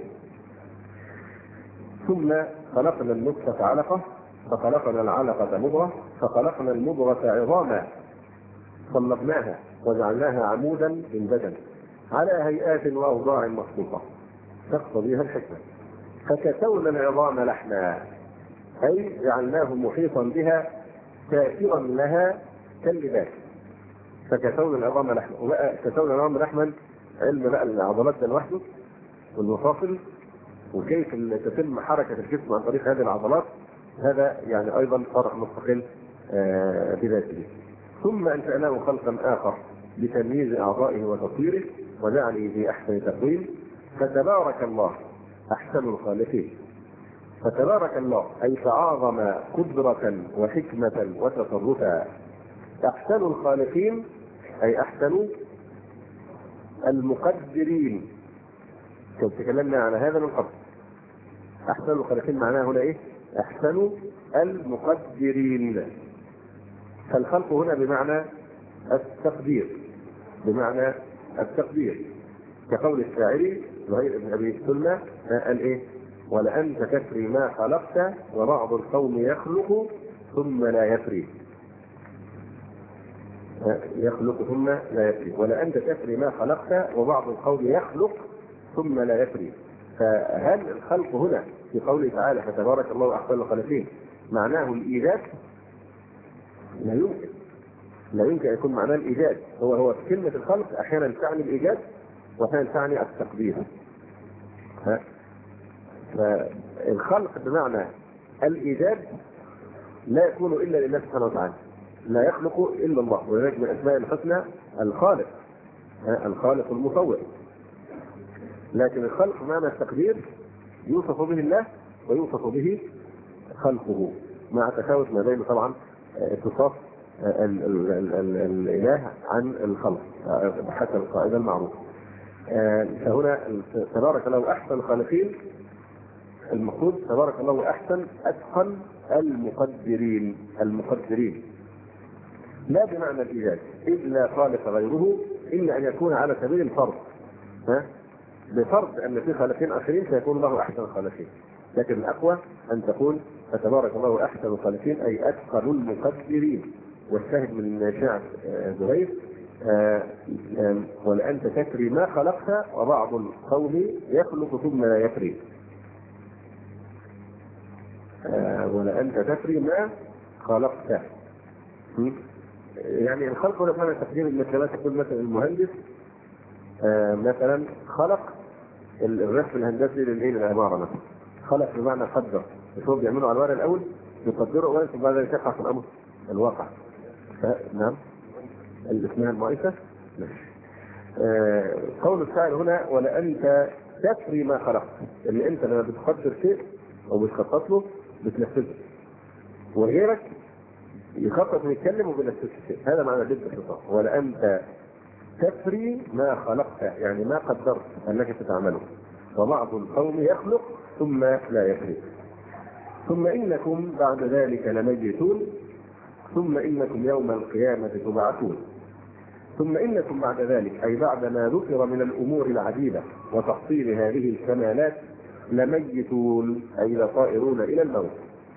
ثم خلقنا النطفة علقة، فخلقنا العلقة مضغة، فخلقنا المضغة عظاما صلبناها وجعلناها عمودا للبدن على هيئات وأوضاع مخصوصة تقتضيها الحكمة. فكسونا العظام لحما، أي جعلناه محيطا بها سائرا لها كاللباس. فكسونا العظام لحما. وبقى كسونا العظام لحما علم بقى العضلات ده لوحده والمفاصل وكيف تتم حركة الجسم عن طريق هذه العضلات، هذا يعني أيضا فرع مستقل بذاته. ثم أنشأناه خلقا آخر بتمييز أعضائه وتطويره وجعله في أحسن تقويم. فتبارك الله أحسن الخالقين. فتبارك الله أي تعاظم قدرة وحكمة وتصرفا. أحسن الخالقين أي أحسن المقدرين. كنت تكلمنا على هذا من قبل. أحسن الخالقين معناه هنا إيه؟ أحسن المقدرين. فالخلق هنا بمعنى التقدير، بمعنى التقدير، كقول الشاعر زهير بن أبي سلمى قال إيه؟ ولأنت تفري ما خلقت وبعض القوم يخلق ثم لا يفري. يخلق ثم لا يفري. ولأنت تفري ما خلقت وبعض القوم يخلق ثم لا يفري. فهل الخلق هنا في قوله تعالى فتبارك الله أحسن الخالقين معناه الإيجاد؟ لا يمكن، لا يمكن يكون معناه الإيجاد. هو في كلمة الخلق أحيانا تعني الإيجاد وأحيانا تعني التقدير. فالخلق بمعنى الإيجاد لا يكون إلا لله سبحانه وتعالى، لا يخلق إلا الله. ولذلك من أسماء الحسنى الخالق، الخالق المصور. لكن الخلق معنى التقدير يوصف به الله ويوصف به خلقه، مع تفاوت ما بين طبعا اتصاف الإله عن الخلق حتى القاعدة المعروفة. فهنا تبارك له أحسن الخالقين المقصود تبارك الله أحسن أتقن المقدرين. المقدرين لا بمعنى الإيجاد، إذ لا خالق غيره إلا أن يكون على سبيل الفرض، بفرض أن في خالقين آخرين سيكون الله أحسن الخالقين، لكن الأقوى أن تقول فتبارك الله أحسن الخالقين أي أتقن المقدرين. والشاهد من شعر زهير ولأنت تكري ما خلقت وبعض القوم يخلق ثم لا يكري. ولأنت تكري ما خلقت، يعني الخلق هنا بمعنى تقدير المثال. تقول مثلا المهندس مثلا خلق الرسم الهندسي للعمارة مثلا، خلق بمعنى قدر، شوف بيعملوا على الورق الأول يقدروا ورق ثم بعد ذلك يقع في الأمر الواقع. نعم الاسمها المؤسسة. قول الشاعر هنا ولأنت تكري ما خلقت، اللي أنت لما بتقدر شيء أو بتخطط له بتنفذه، وغيرك يخطط ويتكلم وبينفذ شيء. هذا معنى ضد الخطاب. ولأنت تكري ما خلقت يعني ما قدرت أنك تتعمله، وبعض القوم يخلق ثم لا يكري. ثم إنكم بعد ذلك لميتون ثم إنكم يوم القيامة تبعثون. ثم إنكم بعد ذلك أي بعد ما ذكر من الأمور العديدة وتحصيل هذه الكمالات لميتون أي لطائرون إلى الموت.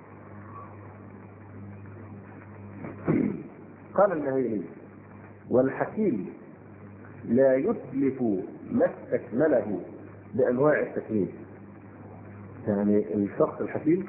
قال النهيلي والحكيم لا يتلف ما استكمله بأنواع التكليف. يعني الشخص الحكيم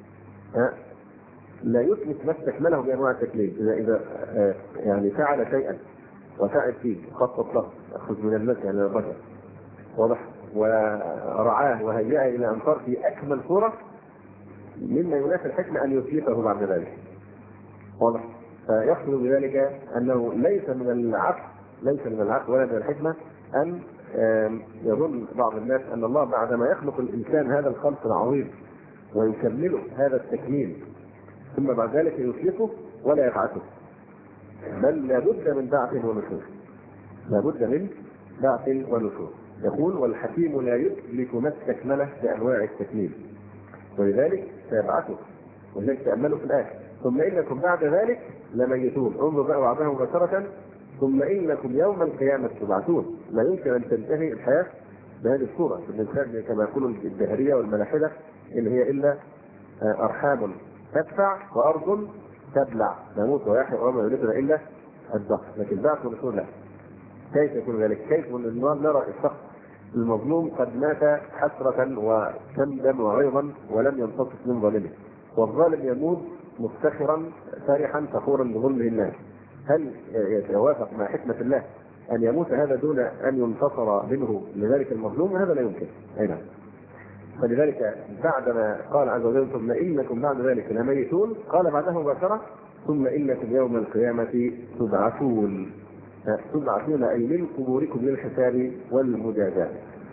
لا يتلف ما استكمله بأنواع التكليف. إذا يعني فعل شيئا وسعد فيه خطط له أخذ من الناس يعني البشر واضح ورعاه وهيئه إلى أن صار في أكمل صورة، مما ينافي الحكمة أن يتلفه بعد ذلك واضح. فيحصل بذلك أنه ليس من العقل ولا من الحكمة أن يظن بعض الناس أن الله بعدما يخلق الإنسان هذا الخلق العظيم ويكمله هذا التكميل ثم بعد ذلك يتلفه ولا يبعثه، بل لابد من بعث ونشور. لابد من بعث ونشور. يقول والحكيم لا يتلف ما استكمله بأنواع التكميل، ولذلك سيبعثه. ولذلك تأملوا في الآية ثم إنكم بعد ذلك لميتون. انظر بقى بعدها مباشرة ثم إنكم يوم القيامة تبعثون. لا يمكن أن تنتهي الحياة بهذه الصورة. الإنسان كما يقول الدهرية والملاحدة إن هي إلا أرحام تدفع وأرض تبلع، نموت ويحيى وما يولدنا إلا الدهر. لكن بعث ونشور لا. كيف يكون ذلك؟ كيف نرى الشخص المظلوم قد مات حسرة وكمدا وغيظا ولم ينتصف من ظالمه، والظالم يموت مفتخرا فرحا فخورا بظلمه الناس. هل يتوافق مع حكمة الله أن يموت هذا دون أن ينتصر منه لذلك المظلوم؟ هذا لا يمكن. أين؟ فلذلك بعدما قال عز وجل ثم إنكم بعد ذلك لميتون قال بعدها مباشرة ثم إنكم يوم القيامة تبعثون. تبعثون أي من قبوركم للحساب والمجازاة.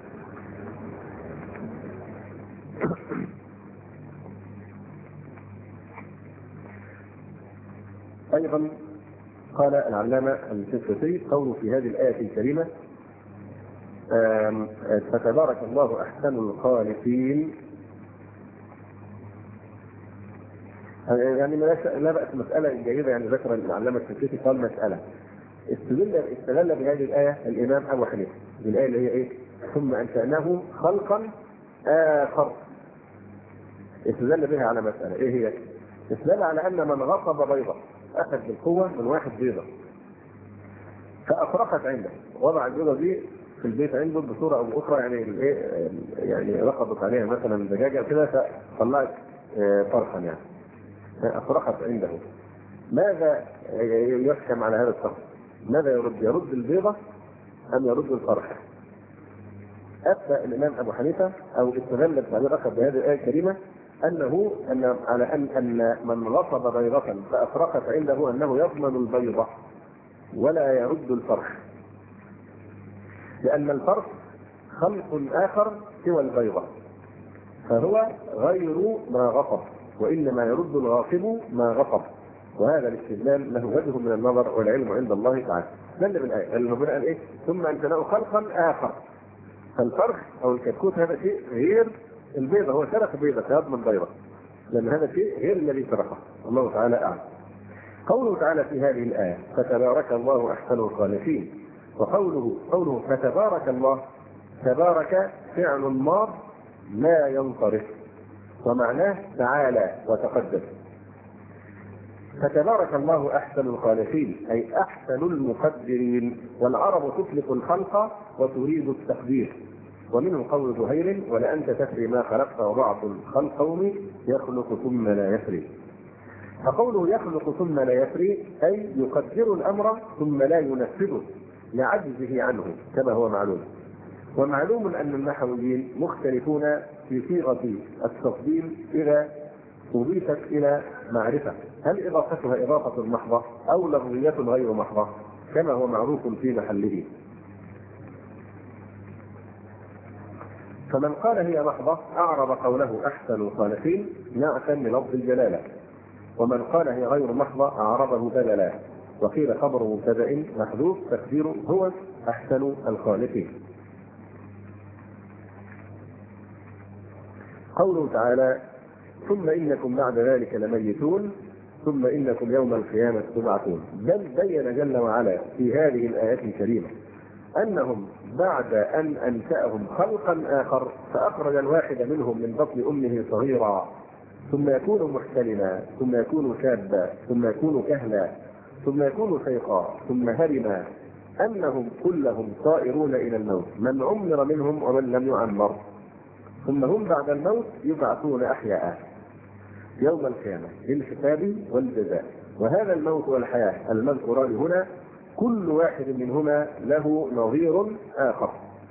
أيضا قال العلامة السفسي قوله في هذه الآية الكريمة فتبارك الله أحسن الخالقين. يعني لا بأس مسألة جيدة، يعني ذكر العلامة السفسي قال مسألة استدل بهذه الآية الإمام أبو حنيفة بالآية اللي هي إيه؟ ثم أنشأناه خلقا آخر. استدل بها على مسألة إيه هي؟ استدل على أن من غصب بيضة أخذ بالقوة من واحد بيضة فأفرقت عنده، وضع البيضة دي في البيت عنده بصورة أو أخرى، يعني رقبت عليها مثلا دجاجة كده فطلعت فرخا، يعني أفرقت عنده. ماذا يحكم على هذا الشخص؟ ماذا يرد البيضة أم يرد الفرخة؟ أفتى الإمام أبو حنيفة أو استدل بهذه الآية الكريمة أن على أن من غصب بيضة فأفرقت عنده أنه يضمن البيضة ولا يرد الفرخ، لأن الفرخ خلق آخر سوى البيضة فهو غير ما غصب، وإنما يرد الغاصب ما غصب. وهذا الاستدلال له وجه من النظر والعلم عند الله تعالى. دل بالآية اللي ربنا قال إيه؟ ثم أنشأناه خلقا آخر. فالفرخ أو الكتكوت هذا شيء غير البيضة، هو سرق بيضة فيضمن بيضة، لأن هذا شيء غير الذي سرقه. الله تعالى أعلم. قوله تعالى في هذه الآية فتبارك الله أحسن الخالقين، وقوله فتبارك الله، تبارك فعل ماض لا ينصرف، ومعناه تعالى وتقدم. فتبارك الله أحسن الخالقين أي أحسن المقدرين، والعرب تطلق الخلق وتريد التقدير. ومنه قول زهير ولأنت تفري ما خلقت وضعت القوم يخلق ثم لا يفري. فقوله يخلق ثم لا يفري أي يقدر الأمر ثم لا ينفذه لعجزه عنه كما هو معلوم. ومعلوم أن النحويين مختلفون في صيغة التفضيل إذا أضيفت إلى معرفة، هل إضافتها إضافة محضة أو لفظية غير محضة كما هو معروف في محله. فمن قال هي محضة أعرب قوله أحسن الخالقين نعتا للفظ الجلالة، ومن قال هي غير محضة أعربه بدلا، وقيل خبر مبتدأ محذوف تقديره هو أحسن الخالقين. قوله تعالى ثم إنكم بعد ذلك لميتون ثم إنكم يوم القيامة تبعثون، بل بين جل وعلا في هذه الآيات الكريمة أنهم بعد أن أنشأهم خلقا آخر فأخرج الواحد منهم من بطن أمه صغيرا، ثم يكون محتلما، ثم يكون شابا، ثم يكون كهلا، ثم يكون شيخا، ثم هرما، أنهم كلهم طائرون إلى الموت، من عمر منهم ومن لم يعمر، ثم هم بعد الموت يبعثون أحياء يوم القيامة للحساب والجزاء. وهذا الموت والحياة المذكوران هنا كل واحد منهما له نظير آخر،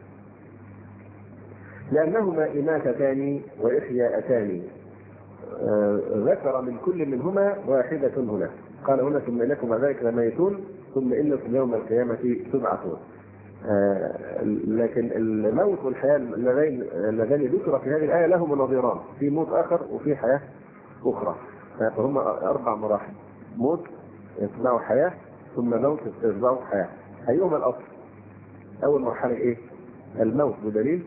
لأنهما إماتتان وإحياءتان، ذكر من كل منهما واحدة هنا. قال هنا ثم إنكم بعد ذلك لميتون ثم إنكم يوم القيامة تبعثون. لكن الموت والحياة اللذان ذكر في هذه الآية لهم نظيران، في موت آخر وفي حياة أخرى، فهم 4 مراحل: موت يتبعه حياة، ثم موت يتبعه حياة. أيهما الأصل؟ أول مرحلة إيه؟ الموت، بدليل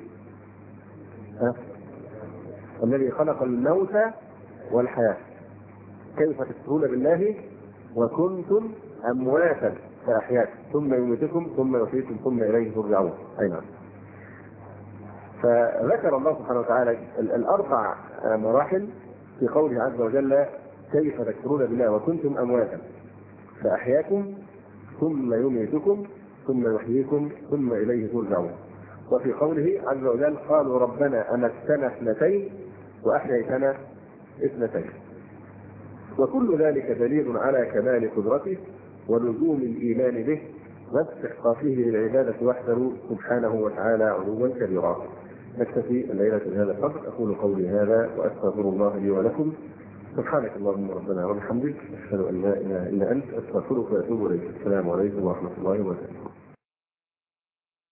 الذي خلق الموت والحياة كيف تكفرون بالله وكنتم أمواتا فأحياكم ثم يميتكم ثم يحييكم ثم إليه ترجعون. أي نعم. فذكر الله سبحانه وتعالى 4 مراحل في قوله عز وجل كيف تكفرون بالله وكنتم أمواتا فأحياكم ثم يميتكم ثم يحييكم ثم إليه ترجعون. وفي قوله عز وجل قالوا ربنا أمتنا 2 وأحييتنا 2. وكل ذلك دليل على كمال قدرته ولزوم الإيمان به واستحقاقه للعبادة وحده سبحانه وتعالى علوا كبيرا. نكتفي الليلة بهذا القدر. أقول قولي هذا وأستغفر الله لي ولكم. سبحانك اللهم ربنا وبحمدك أشهد أن لا إله إلا أنت أستغفرك وأتوب إليك. السلام عليكم ورحمة الله وبركاته.